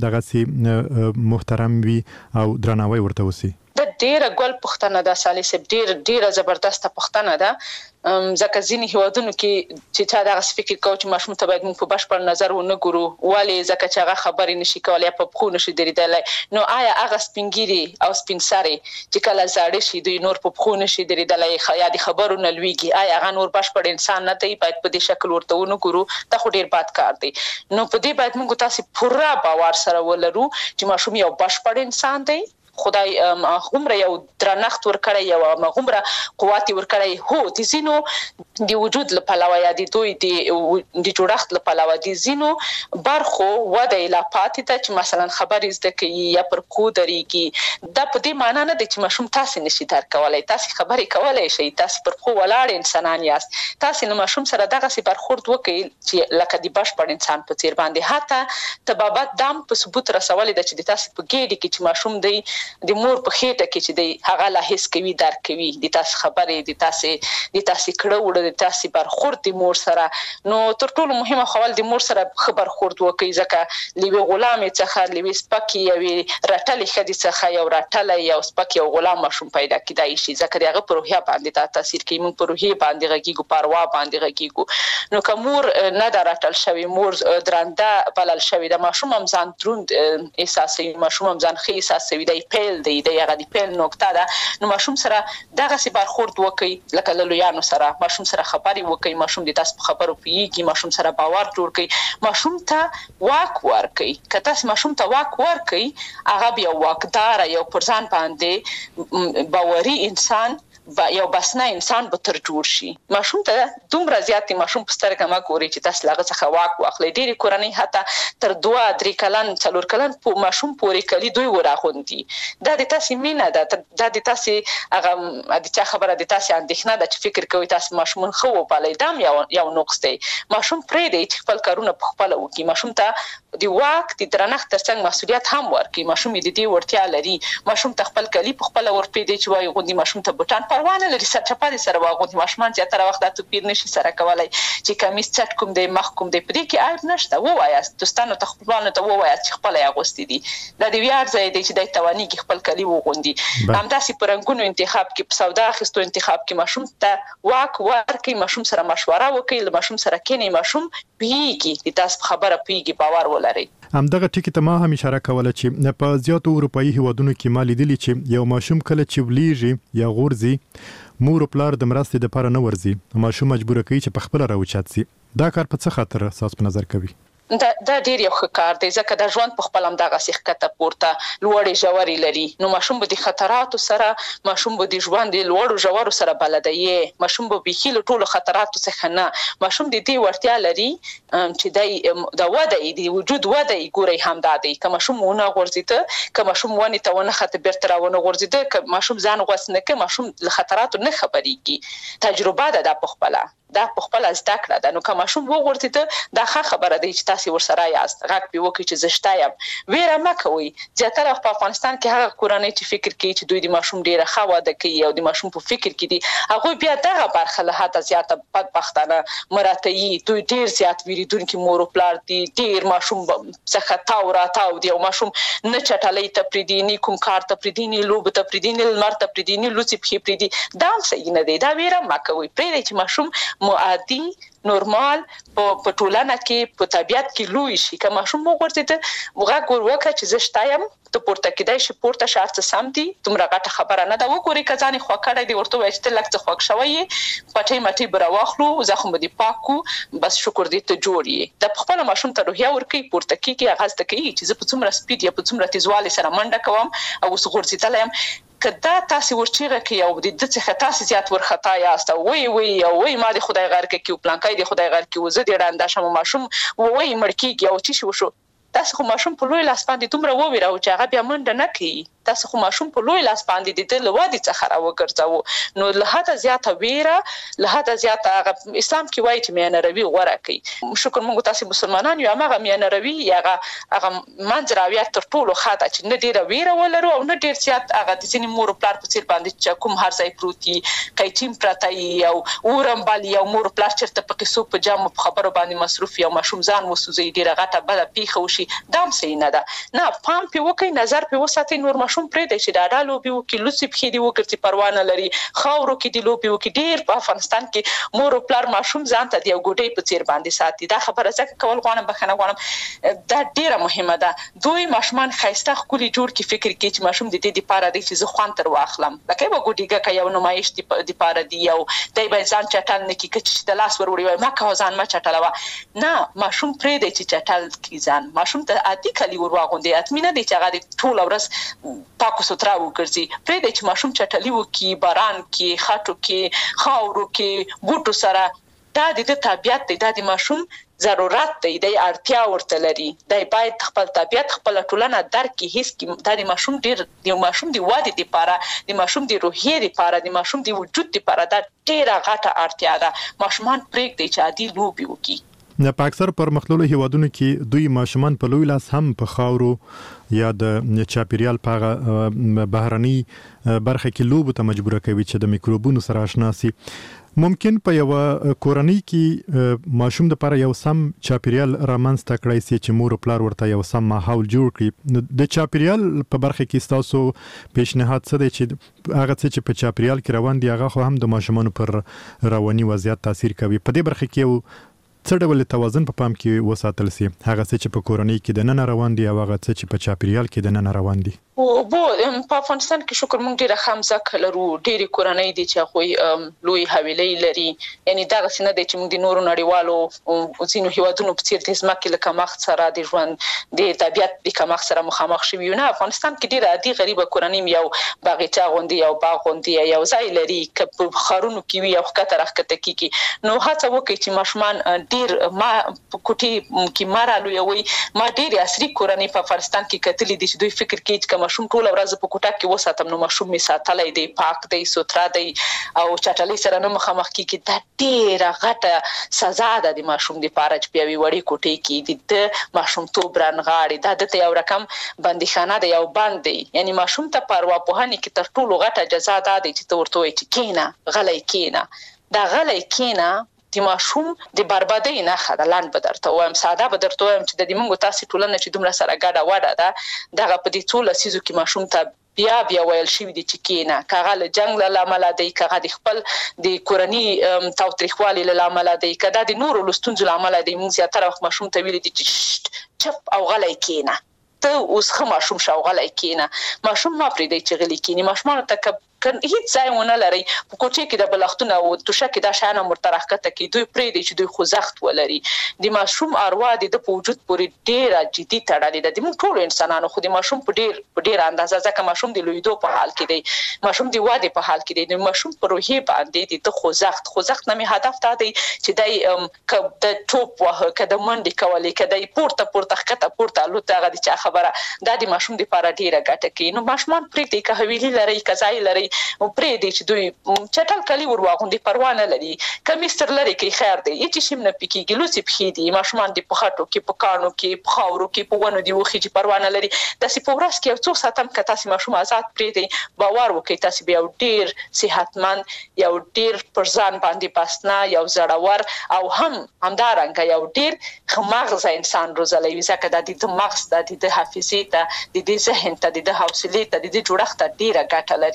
دغسې محترم وي او درناوی ورته وسي. د ډیره ګل پښتنه ده سالي صاحب، ډیره ډیره زبردسته پښتنه ده. ځکه ځینې هیوادونو کې چې چا دغه فکر کوي چې ماشوم ته باید موږ په بشپړ نظر ونه ګورو، ولې ځکه چې هغه خبرې نشي کولی، په پښو نشي درېدلی. نو آیا هغه سپینګیري او سپین سرې چې کله زاړه شي دوی نور په پښو نشي درېدلی یا د خبرو نه لویږي، آیا هغه نور بشپړ انسان نه دی؟ باید په دې شکل ورته ونه ګورو. دا خو ډیر بد کار دی. نو په دې باید موږ تاسو پوره باور سره ولرو چې ماشوم یو بشپړ انسان دی. خدای هغومره یو درنښت ورکړی، یو هغومره قوت ورکړی. هو د ځینو د وجود له پلوه یا د دوی د جوړښت له پلوه د ځینو برخو وده یې لا پاتې ده چې مثلا خبرې زده کوي یا پر پښو درېږي. دا په دې معنا نه دی چې ماشوم تاسې نشي درک کولی، تاسې خبرې کولی شئ، تاسې پر پښو ولاړ انسانان یاست. تاسې له ماشوم سره دغسې برخورد وکړئ چې لکه د بشپړ انسان په څېر باندې. حتی طبابت دام په ثبوت رسولې ده چې د تاسې په ګېډې کې چې ماشوم دی د مور په خېټه کې چې دی هغه لا حس کوي، درک کوي د تاسو خبرې، د تاسو د تاسو کړه وړه، د تاسو برخورد د مور سره. نو تر ټولو مهمه خبره د مور سره خبر خورد وکړي، ځکه لوی غلام څخه لوی سپکی یوي رټلې خدي څخه یو رټلې یو سپکی یو غلام ماشوم پیدا کیدای شي، ځکه دغه په روحیه باندې تا تاثیر کوي. موږ په روحیه باندې غږیږو، پروا باندې غږیږو. نو که مور نه درټل شوی، مور درنده بلل شوی، د ماشوم هم ځان دروند احساسوي، ماشوم هم ځان ښه احساسوي، دی پیل دی د هغه د پیل نقطه ده. نو ماشوم سره دغسې برخورد وکړئ لکه له لویانو سره. ماشوم سره خبرې وکړئ، ماشوم د تاسو په خبرو پوهېږي، ماشوم سره باور جوړ کړئ، ماشوم ته واک ورکړئ. که تاسو ماشوم ته واک ورکړئ، هغه بیا واکداره یو پر ځان باندې باوري انسان با یو بسنه انسان به تر جوړ شي. ماشوم ته دومره زیات ماشوم په سترګه ما ګوري چې تاسو له هغه څخه واک واخلئ. ډېرې کورنۍ حتی تر دوه درې کلن څلور کلن په ماشوم پورې کلي دوی وراغوندي. دا د تاسې مینه ده، دا د تاسې هغه د چا خبره د تاسې اندېښنه ده چې فکر کوئ تاسو ماشومان ښه وپالئ. دا هم یو یو نقص دی. ماشوم پرېږدئ چې خپل کارونه په خپله وکړي. ماشوم ته د واک د درنښت ترڅنګ مسؤلیت هم ورکړي. ماشوم یې د دې وړتیا لري. ماشوم ته خپل کلي په خپله ورپرېږدئ چې وایي غوندې ماشوم ته بوټان پروا نه لري، سرچپه دې سره واغوندي. ماشومان زیاتره وخت دا توپیر نشي سره کولی چې کمیس چټ کوم دی، مخ کوم دی. په دې کې عیب نشته. ووایاست دوستانو ته، خپلوانو ته ووایاست چې خپله یې اغوستي دي. دا د ویاړ ځای دی چې دی توانیږي خپل کالي وغوندي. همداسې په رنګونو انتخاب کې، په سودا اخیستو انتخاب کې ماشوم ته واک ورکړئ. ماشوم سره مشوره وکړئ، له ماشوم سره کښېنئ. ماشوم پوهېږي، د تاسو په خبره پوهېږي، باور ولرئ. همدغه ټکي ته ما هم اشاره کوله چې په زیاتو اروپایي هیوادونو کې ما لیدلي چې یو ماشوم کله چې ولیږي یا غورځي، مور او پلار د مرستې دپاره نه ورځي، ماشوم مجبوره کوي چې په خپله راوچت سي. دا کار په څه خاطر ستاسو په نظر کوي؟ دا دا ډیر یو ښه کار دی، ځکه دا ژوند په خپل هم دغسې ښکته پورته لوړې ژورې لري. نو ماشوم به د خطراتو سره، ماشوم به د ژوند د لوړو ژورو سره بلده یې، ماشوم به بیخي له ټولو خطراتو څخه نه. ماشوم د دې وړتیا لري چې دی د وده یې د وجود وده یې ګورئ همدا دی. که ماشوم ونه غورځېده، که ماشوم ونې ته ونه خته بېرته را ونه غورځېده، که ماشوم ځان غوڅ نه کړي، ماشوم له خطراتو نه خبرېږي. تجربه ده دا په خپله، دا په خپله زده کړه ده. نو که ماشوم وغورځېده، دا ښه خبره دی چې تاسې ورسره یاست، غږ پرې وکړئ چې زه شته یم. ویره مه کوئ. زیاتره وخت په افغانستان کې هغه کورنۍ چې فکر کوي چې دوی د ماشوم ډېره ښه واده کوي او د ماشوم په فکر کې دي، هغوی بیا دغه برخه له حده زیاته بدبختانه مراته یي. دوی ډېر زیات ویرېدونکي مور او پلار دي، ډېر ماشوم څخه تاو راتاو دي، او ماشوم نه چټلۍ ته پرېږدي، نه کوم کار ته پرېږدي، نه لوبو ته پرېږدي، نه لمر ته پرېږدي، نه لوڅې پښې پرېږدي. دا هم صحیح نه دی. دا ویره مه کوئ. پرېږدئ چې ماشوم مو عادي نورمال په ټولنه کې په طبيعت کې لوی شي که ماشوم وګورځي وغه ګور وکړه چې زه شتایم ته پورته کېدای شي پورته شارت سم دي دومره غټه خبره نه ده وګوري کزاني خو کړه دی ورته وایي چې لکه خو شوی پټي مټي برا واخلو زخم دي پاکو بس شکر دې ته جوړي د خپل ماشوم ته روحیه ورکي پورته کېږي اغاز ته کوي چې زه په څومره سپیډ یا په څومره تیزوالي سره منډه کوم او اوس غورځېدلم کدا تاسو ورچیغه کې او د دې څخه تاسو زیات ورختا یاست وای وای او وای ما د خدای غار کې کیو پلان کې د خدای غار کې وزه دې ډاندا شم ماشوم وای مړکیږي او چې شو شو تاسو خو ماشوم په لوی لاس باندې دومره وویراو چې هغه بیا منډه نه کوي تاسو خو ماشوم په لوی لاس باندې د لوادي څخه راوګرځاو نو له هدا زیاته ویره له هدا زیاته اسلام کې وایي چې میانه روي غوړه کوي شکر مونږ تاسو مسلمانان یو هغه میانه روي هغه هغه منځراویت تر ټولو خاطه چې نه ډیره ویره ولرو او نه ډیر زیات هغه د ځینې مور پلار په څیر باندې چې کوم هر ځای پروتي قیچیم پرتای او اورم بالی او مور پلار چرته په قصو په جامو په خبرو باندې مصروف یا ماشوم ځان وسوځي ډیره غټه بل پیخه وشي دام سي نه ده نه پام په وکي نظر په وساتي نور ماشوم پرې د چې دا ډالو به وکي لوسی په دې وکړي پروانه لري خاورو کې دی لوبي وکي ډیر په افغانستان کې مور او پلار ماشوم ځان ته دی ګډي په څیر باندې ساتي دا خبره ځکه کول غواړم بخنه غواړم دا ډیره مهمه ده دوی ماشومان خایسته خولي جوړ کی فکر کوي چې ماشوم د دې لپاره د چې زه خوان تر واخلم لکه به ګډیګه کوي یو نمایش دی د لپاره دی یو دای به ځان چټل نه کی چې د لاس ور وړي ما کا ځان ما چټلوا نه ماشوم پرې دی چې چټل کی ځان ماشوم ته عادي کلی ور واغوندي اتمنه دی چې هغه ټول ورځ پاکو سترا وګرځي پرې د چې ماشوم چټلی وکي باران کې خاطو کې خاورو کې بوټو سره دا د طبيعت دی د ماشوم ضرورت دی د اړتیا ورته لري د باید خپل طبيعت خپل ټولنه درک کې هیڅ کې د ماشوم ډیر د ماشوم دی واده لپاره د ماشوم دی روحي لپاره د ماشوم دی وجود لپاره دا ډیره غټه اړتیا ده ماشومان پرېږ دی چې عادي لوبي وکي نه په اکثر پرمختللو هیوادونو کې دوی ماشومان په لوی لاس هم په خاورو یا د چاپیریال په بهرني برخه کې لوبو ته مجبور کوي چې د میکروبونو سره آشنا سي ممکن په یو کورنۍ کې ماشوم د لپاره یو سم چاپیریال رامنځته کړی سي چې مور او پلار ورته یو سم ماحول جوړ کړي د چاپیریال په برخه کې تاسو پیشنهاد څه دی چې هغه څه چې په چاپیریال کې روان دي هغه خو هم د ماشومانو پر رواني وضعیت تاثیر کوي په دې برخه کې یو څه ډول توازن په پام کې وساتل سي هغه څه چې په کورنۍ کې د نن روان دي او هغه څه چې په چاپیریال کې د نن روان دي او بو په افغانستان کې شکر مونږ ډیره خامزه کلرو ډیره کورنۍ دي چې خو لوی حویلۍ لري یعنی دا څنګه دي چې موږ د نورو نړیوالو او ځینو هیوادونو په څیر د ځمکې له کمښت سره د ژوند د طبيعت د کمښت سره مخامخ شوي نه افغانستان کې ډیره عادي غریبه کورنۍ یو باغچه غوندي یو باغ غوندي یو ځای لري چې په خارونو کې وي او خطر راخته کیږي نو هڅه وکړي چې ماشومان ډیر ما کوټي کې مارالو یوي ما ډیر عصري کورنۍ په افغانستان کې کتلې دي چې دوی فکر کوي چې ماشوم ټول ورځ په کوټه کې وساتم نو ماشوم می ساتلای دی پاک دی سوترا دی او چټلې سره نه مخامخ کیږي دا ډیره غټه سزا ده د ماشوم لپاره چې پیوي وړي کوټه کې د ماشوم تو برانغاړي دا د یو رقم بندیخانه دی یو باندې یعنی ماشوم ته پروا په هني کې تر ټولو غټه جزا ده چې تو ورته وي چې کینا غلای کینا دا غلای کینا د ماشوم د بربادۍ نه خدلان به درته وایم ساده به درته وایم چې د دې مونږ تاسو ټولنه چې دومره سره ګډه وډه ده دغه په دې ټول سيزو کې ماشوم ته بیا بیا ویل شي دي چې کینا کاغه له جنگ له لامل دی کاغه د خپل د کورنۍ توتریخوالي له لامل دی کدا د نورو لستونځ لامل دی مونږ زیاتره وخت ماشوم ته ویل دي چې چپ او غلای کینا ته اوس خه ماشوم شاو غلای کینا ماشوم ما پرې دی چې غلی کینی ماشوم ته کن هیڅ ځای ونه لري په کوټه کې د بلختونه او توشه کې د شانه مرترخته کې دوی پرې دي چې دوی خوځښت ولري د ماشوم اروا د وجود پورې ډیره جدي تړلې ده د موږ ټول انسانانو خو د ماشوم په ډیر په ډیر اندازه ځکه ماشوم د لویدو په حال کې دی ماشوم د واده په حال کې دی د ماشوم په روحي باندې د خوځښت خوځښت نه می هدف ته دی چې دای ک د ټوپ وه کده منډي کولې کده پورته پورته خته پورته لوته غدي چې خبره د ماشوم د لپاره ډیره ګټه کوي نو ماشومان پرې دي که حویلي لري کځای لري او پرې دي چې دوی چټل کلی ور واغوندي پروا نه لري کمیستر لري کې خیر دی چې شیم نه پکېږي لوسی پخې دي ماشومان د پخاټو کې پکانو کې پخاورو کې په ونه دی وخی چې پروا نه لري د سی پورس کې څو ساتم که تاسو ماشوم آزاد پرې دي باور وکړئ تاسو بیا ډیر صحتمند یو ډیر پرځان باندې پاسنا یو زړور او هم همدارنګ یو ډیر خماغز انسان روزلوي ځکه د دې مغز د دې حافظې ته د دې ذهن ته د حوصلې ته د دې جوړښت ډیره ګټه لري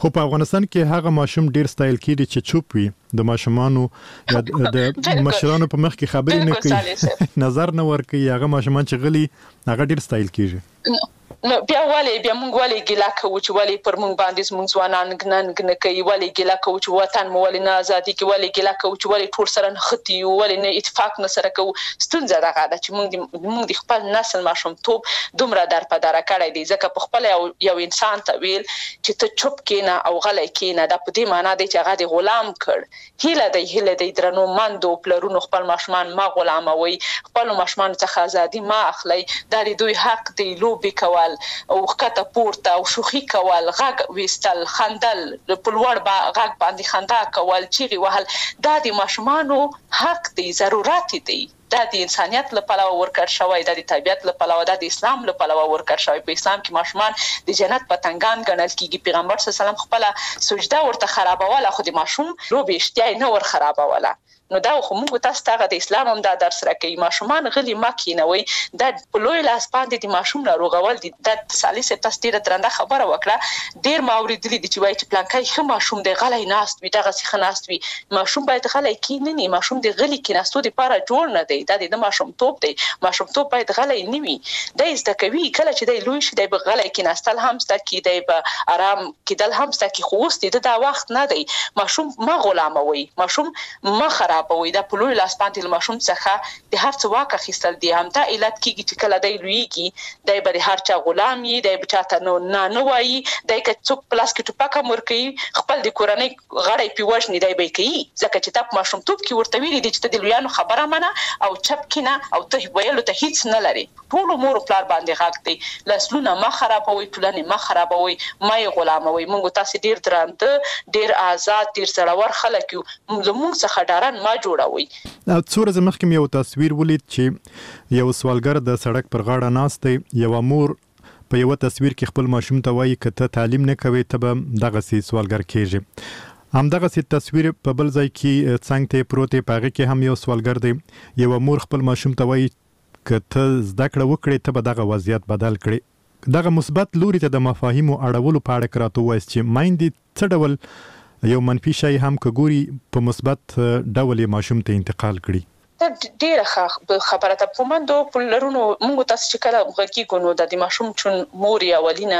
خو په افغانستان کې هغه ماشوم ډیر ستایل کیږي چې چوپ وي د ماشومانو یا د مشرانو په مخ کې خبرې نه کوي نظر نه ورکوي هغه ماشومان چې غلي هغه ډیر ستایل کیږي نو بیا ولې بیا موږ ولې ګیلا کوو چې ولې پر موږ باندې موږ ځوانان ګنن نه کوي ولې ګیلا کوو چې وطن مو ولې نه ازادي کې ولې ګیلا کوو چې ولې ټول سره نختی ولې نه اتفاق نه سره کوو ستونزه دغه ده چې موږ موږ د خپل نسل ماشومتوب دومره در په دره کړی دی ځکه په خپل یو انسان ته ویل چې ته چوپ کینه او غلی کینه دا په دې معنی دی چې هغه د غلام کړ هیله دی هیله دی درنو مندو پلرونو خپل ماشومان ما غلاموي خپل ماشومان څخه ازادي ما اخلي دا دوی حق دی لوبي کول او خطه پورته او شوخي کول غږ وستل خندل په لوړ غږ باندې خندا کول چیغي وهل دا د ماشومانو حق دی ضرورت دی دا د انسانيت لپاره ورکړ شوی دا د طبيعت لپاره دا د اسلام لپاره ورکړ شوی په اسلام کې ماشومان د جنت پتنګان ګڼل کیږي پیغمبر صلی الله علیه وسلم خپل سجده ورته خرابوله خو د ماشوم روبي اشتیاي نه ور خرابوله نو دا خو موږ تاسو ته د اسلام هم دا درس راکوي ماشومان غلي مکینوي دا په لوی لاس باندې د ماشوم ناروغول دي د سالسه تاسو ډیره درنده خبره وکړه ډیر ما اوریدلي دي چې وایي چې پلانکای خو ماشوم د غلای ناست وي دغه څه ناست وي ماشوم باید غلای کینې نه ماشوم د غلي کیناستو لپاره جوړ نه دی دا د ماشوم توپ دی ماشوم توپ باید غلای نه وي دا زده کوي کله چې د لوی شي د غلای کیناستل هم ست کی دی په آرام کېدل هم ست کی خوست دي دا وخت نه دی ماشوم ما غلاموي ماشوم ما خراب په دا په لوی لاس باندې ماشوم څخه د هر څه واک اخیستل دي هم دا علت کیږي چې کله دی لویږي دی به هر چا غلام وي دی به چاته نو نه نه وایي دی که څوک پلاس کې ټوپک امر کوي خپل د کورنۍ غړی پیوژني دی به کوي ځکه چې تاسو ماشوم توپ کې ورته ویلي دي چې د لویانو خبره منه او چپ کینه او ته ویلو ته هیڅ نه لري ټول مور پلار باندې غاک دی لاسلونه ما خرابوي ټولنه ما خرابوي ما غلاموي موږ تاسو ډیر درانده ډیر آزاد ډیر سړور خلک یو موږ څخه ډارن ما جوړوي او څو ورځې مخکې یو تصویر ولید چې یو سوالګر د سړک پر غاړه ناست دی یو مور په یو تصویر کې خپل ماشوم ته وایي که ته تعلیم نه کوي ته به دغسې سوالګر کېږي همدغسې تصویر په بل ځای کې څنګ ته پروت دی په هغې کې هم یو سوالګر دی یو مور خپل ماشوم ته وایي که ته زده کړه وکړې ته به دغه وضعیت بدل کړې دغه مثبت لوري ته د مفاهیمو اړولو په اړه که راته ووایاست چې میندې څه ډول یو منفي شی هم که ګوري په مثبت ډول یې ماشوم ته انتقال کړي ډیره خبره ته پومندو پلرونو موږ تاسو چې کله غږی نو د ماشوم چون مور اولینه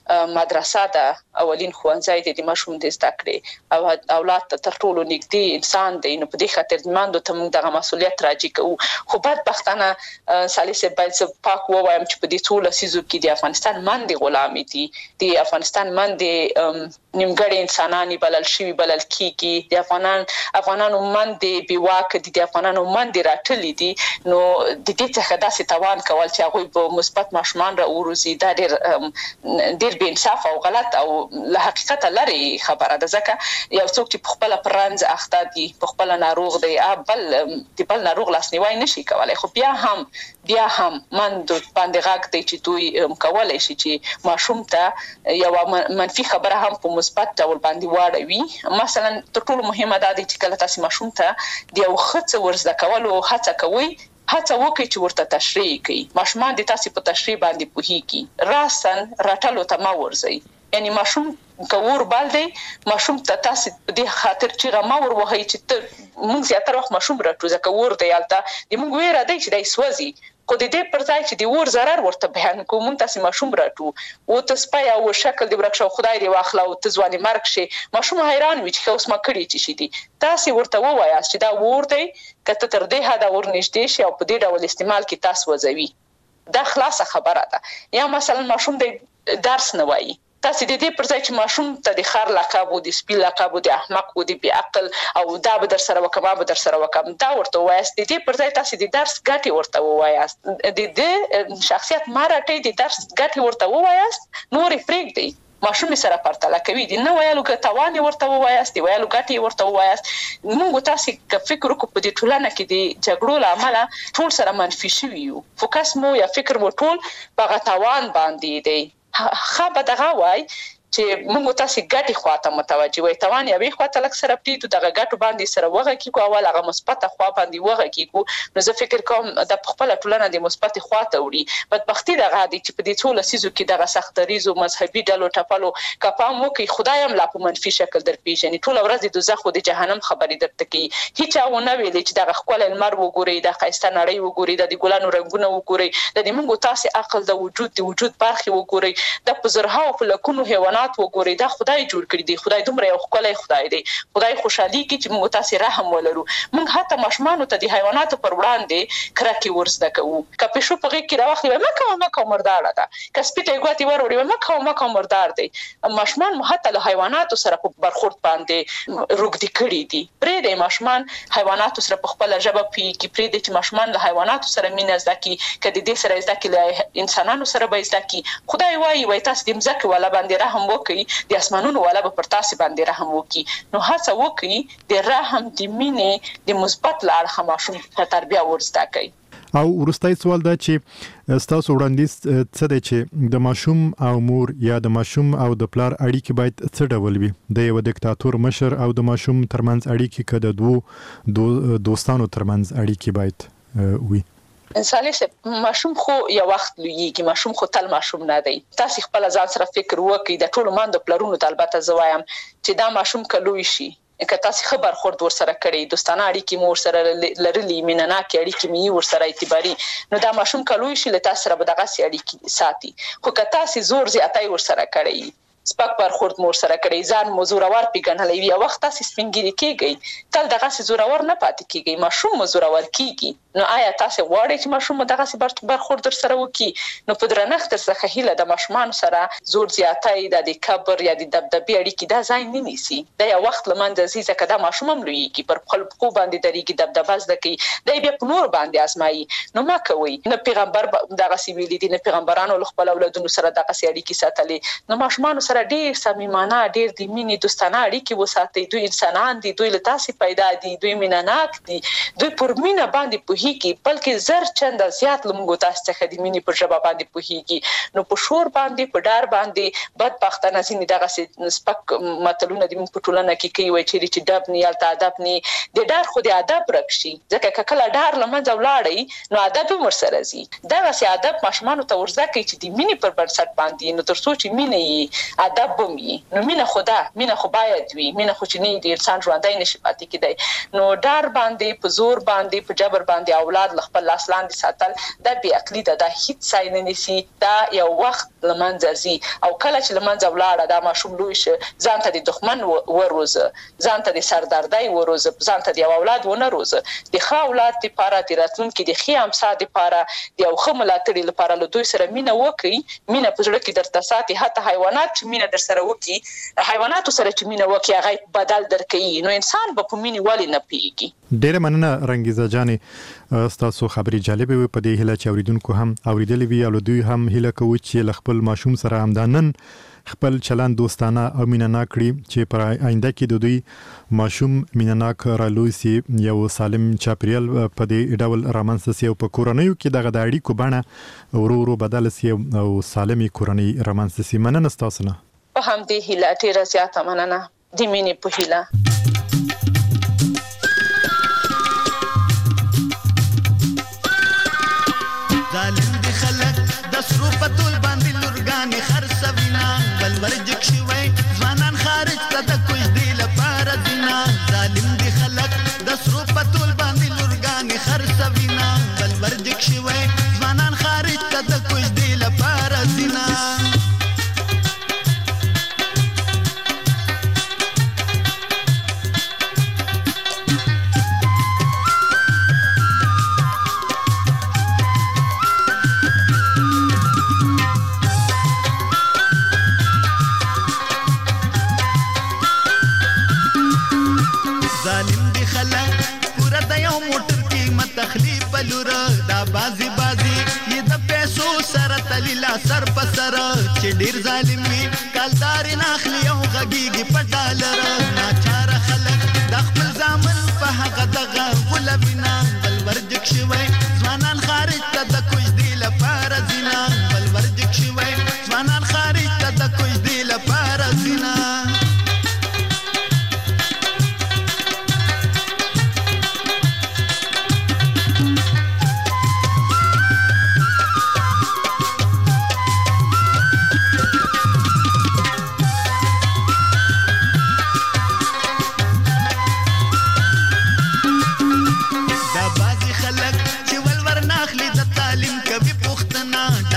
مدرسه ده اولین ښوونځی د ماشوم د زده کړې او اولاد ته تر ټولو نږدې انسان دی نو په دې خاطر مندو ته موږ دغه مسولیت راځي کوو خو بدبختانه سالسه باید پاک ووایم چې په دې ټول سيزو کې د افغانستان باندې غلامي دي د افغانستان باندې نیمګړی انسانانی بلل شي بلل کیږي د افغانان افغانانو باندې بیواک دي د افغانانو باندې راټلې دي نو د دې څخه داسې توان کول چې هغه په مثبت ماشومان را وروزي دا ډېر ډېر بې انصاف او غلط او له حقیقت لري خبره ده ځکه یو څوک چې په خپل پرانځ اخته دي په خپل ناروغ دی بل د بل ناروغ لاسنیوي نشي کولای خو بیا هم بیا هم من د باندې غاک دی چې دوی کولای شي چې ماشوم ته یو منفي خبره هم په مثبت ډول باندې واړوي مثلا تر ټولو مهمه ده چې کله تاسو ماشوم ته د یو خڅ ورزده کولو هڅه کوي هڅه وکړئ چې ورته تشریح کړئ ماشومان د تاسو په تشریح باندې پوهیږي راسن راټلو ته ما ورځي یعنی ماشوم کور بالدي ماشوم ته تاسو په دې خاطر چې غما ور وهي چې ته مونږ زیاتره وخت ماشوم راټو ځکه ور دی یالته د مونږ ویره دی چې دای سوځي خو د دې پر ځای چې د ور zarar ورته بیان کوم تاسو ماشوم راټو او ته سپای او شکل دی ورکشو خدای دی واخلا او ته ځواني مرګ شي ماشوم حیران وي چې اوس ما کړی چې شي دي تاسو ورته ووایاست چې دا ور دی کته تر دې هدا ور نشته شي او په دې ډول استعمال کې تاسو وځوي دا خلاصه خبره ده یا مثلا ماشوم دی درس نه وایي تاسو د دې پر ځای چې ماشوم ته د خار لقب او د سپی لقب او د احمق او د بی عقل او دا به در سره وکم به در سره وکم دا ورته وایاست د دې پر ځای تاسو د درس ګټي ورته وایاست د دې شخصیت مارټي د درس ګټي ورته وایاست نور فریک دی ماشوم سره پرتله کوي د نو ویلو که توان ورته وایاست دی ویلو ګټي ورته وایاست موږ تاسو که فکر وکړو په دې ټولنه کې د جګړو لامل ټول سره منفي شوي یو فوکس مو یا فکر مو ټول په غتوان باندې دی خبر دغه وای چې موږ تاسو ګټي خواته متوجه وي توان یې خواته لک سره پریدو دغه ګټو باندې سره وغه کیږي اول هغه مثبت خوا باندې وغه کیږي نو زه فکر کوم د خپل ټولنه د مثبت خواته وړي بدبختی دغه دي چې په دې ټول سيزو کې دغه سختريزو مذهبي ډلو ټپلو کپام وکي خدای هم لا په منفي شکل در پیژني ټول ورځ د دوزخ او د جهنم خبرې درته کوي هیڅ ونه ویلې چې دغه خپل المر وګوري د خيسته نړۍ وګوري د ګلانو رنگونه وګوري د دې موږ تاسو عقل د وجود د وجود برخه وګوري د پزرها او لکونو حیوانات وګوري دا خدای جوړ کړی دی خدای دومره یو خپل خدای دی خدای خوشحالي کی چې موږ تاسو رحم ولرو موږ حتی مشمانو ته د حیواناتو پر وړاندې کرکې ورزده کوو کپې شو په کې راوخلې مکه مکه مردار ده کسپټه ګوتی وروړي مکه مکه مردار دی مشمان حتی له حیواناتو سره په برخورد باندې روګدي کړی دي پرې د مشمان حیواناتو سره په خپل ژبه پی کې پرې د مشمان له حیواناتو سره مینه زدکی کدي دې سره زدکی له انسانانو سره به زدکی خدای وایي وای تاسو د مزکه ولا باندې رحم وکړي د اسمانونو ولا به پر تاسو باندې رحم وکړي نو هڅه وکړي د رحم د مینې د مثبت لار خماشوم په تربیه ورزده کوي او ورستای سوال دا چې ستاسو وړاندیز څه دی چې د ماشوم او مور یا د ماشوم او د پلار اړیکې باید څه ډول وي د یو دیکتاتور مشر او د ماشوم ترمنځ اړیکې کده دوه دو دوستانو ترمنځ اړیکې باید وي انساني ماشوم خو یو وخت لویږي ماشوم خو تل ماشوم نه دی تاسو خپل ځان سره فکر وکړئ د ټولو ماندو پلرونو ته البته زوایم چې دا ماشوم کلوي شي که تاسو خبر خورد ور سره کړی دوستانه اړیکې مور سره لرلې مینناکې اړیکې می ور سره اعتباري نو دا ماشوم کلوي شي له تاسو سره به دغه اړیکې ساتي خو که تاسو زور زیاتای ور سره کړی سپک پر خورد مور سره کړی ځان مزورور پیګنلې یو وخت تاسو سپینګری کیږي تل دغه زورور نه پاتې کیږي ماشوم مزورور کیږي نو آیا تاسو غواړئ چې ماشوم دغه بر خورد سره وکي نو په درنښت څخه هیله د ماشومان سره زور زیاتای د کبر یا د دبدبې اړیکې دا ځای نه نیسي دا یو وخت لمنځه زی ځکه دا ماشوم هم لویږي پر خپل خو باندې درېږي دبدبه زده کوي دا بیا په نور باندې ازمایي نو ما کوي نه پیغمبر دغه سیویل دي نه پیغمبرانو خپل اولادونو سره دغه اړیکې ساتلې نو ماشومان سره ډیر صمیمانه ډیر د مینې دوستانه اړیکې وساتي دوی انسانان دي دوی له تاسو پیدا دي دوی میناناک دي دوی پر مینه باندې په هیڅ بلکې زر چند زیات لمغو تاسو څخه د مینې په ژبه باندې پوهیږي نو په شور باندې په ډار باندې بدبختانه ځینې دغه سپک متلونه د موږ په ټولنه کې کوي وایي چې ډب نه یالته ادب نه د ډار خو د ادب رکشي ځکه کله ډار لمنځه ولاړی نو ادب هم ورسره زی دغه سي ادب ماشومان ته ورزده کوي چې د مینې پر بنسټ باندې نو تر څو چې مینه یې ادب بمي نو مینه خدا مینه خو باید وي مینه خو چې نه د انسان ژوندۍ نشي پاتې کېدای نو ډار باندې په زور باندې په جبر باندې اولاد خپل لاس لاندې ساتل دا بیا عقلی ده دا هیڅ ځای نه نیسي دا یو وخت لمنځه ځي او کله چې لمنځه ولاړه دا ماشوم لوی شي ځان ته د دښمن وروزه ځان ته د سردردۍ وروزه ځان ته د اولاد ونه روزه د ښه اولاد لپاره د راتلونکي د ښې امسا لپاره د یو ښه ملاتړي لپاره له دوی سره مینه وکړي مینه په زړه کې درته ساتي حتی حیوانات چې مینه در سره وکړي حیواناتو سره چې مینه وکړي هغه بدل درکوي نو انسان به په مینې ولې نه پیږي ډیره مننه رنګیزه جانې تاسو خبرې جالبه وي په دې هیله چې اوریدونکو هم اوریدلې وي او دوی هم هیله کوي چې خپل ماشوم سره همدانن خپل چلند دوستانه او مینناک کړي چې پر آینده کې د دوی ماشوم مینناک رالوي سي یو سالم چاپریال په دې ډول رامنځته سي او په کورنیو کې دغه د اړیکو بڼه ورو ورو بدل سي او سالمي کورنۍ رامنځته سي مننه تاسو نه په هم دې هیله ډیره زیاته مننه د مینې په هیله ظالم دي خلک د سرو پتول باندې لورګانې خرڅوینا بل ورجک شوی ځوانان خارج ته د کوج دی لپاره دینا ظالم دي خلک د سرو پتول باندې لورګانې خرڅوینا بل ورجک شوی ځوانان خارج ته د کوج دی لپاره دینا دا بازی بازی یہ د پیسو سره تلیلا سر په سر چې ډیر ظالمي کالدار ناخلی او غږیږي په ډالر ناچار خلک د خپل ځامن په هغه دغه غلوینا بل ورجک شوی ځوانان خارج ته د کوج دی لپاره زینا بل ورجک شوی ځوانان خارج ته د کوج دی لپاره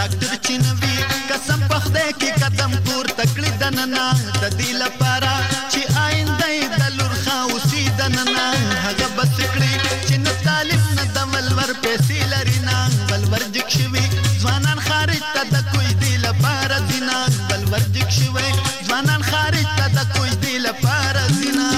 ډاکټر چینوي قسم په خدای کې قدم پور تکړه دننا د دې لپاره چې آینده د لور خاوسي دننا هغه بس کړی چې نه طالب نه د ولور پیسې لري نه ولور جک شوي ځوانان خارج ته د کوی دی لپاره دینا ولور جک شوي ځوانان خارج ته د کوی دی لپاره دینا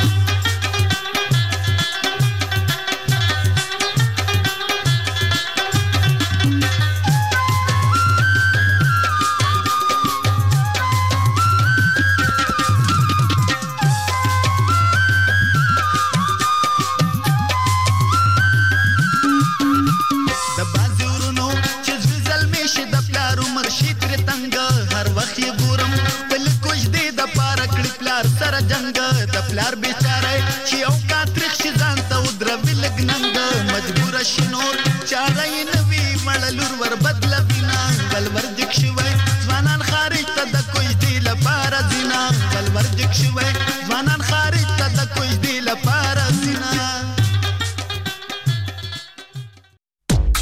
جنگ د پلار بیچاره چې او کا ترخ شي ځان ته ودروي لګننګ مجبور شي نور چاره یې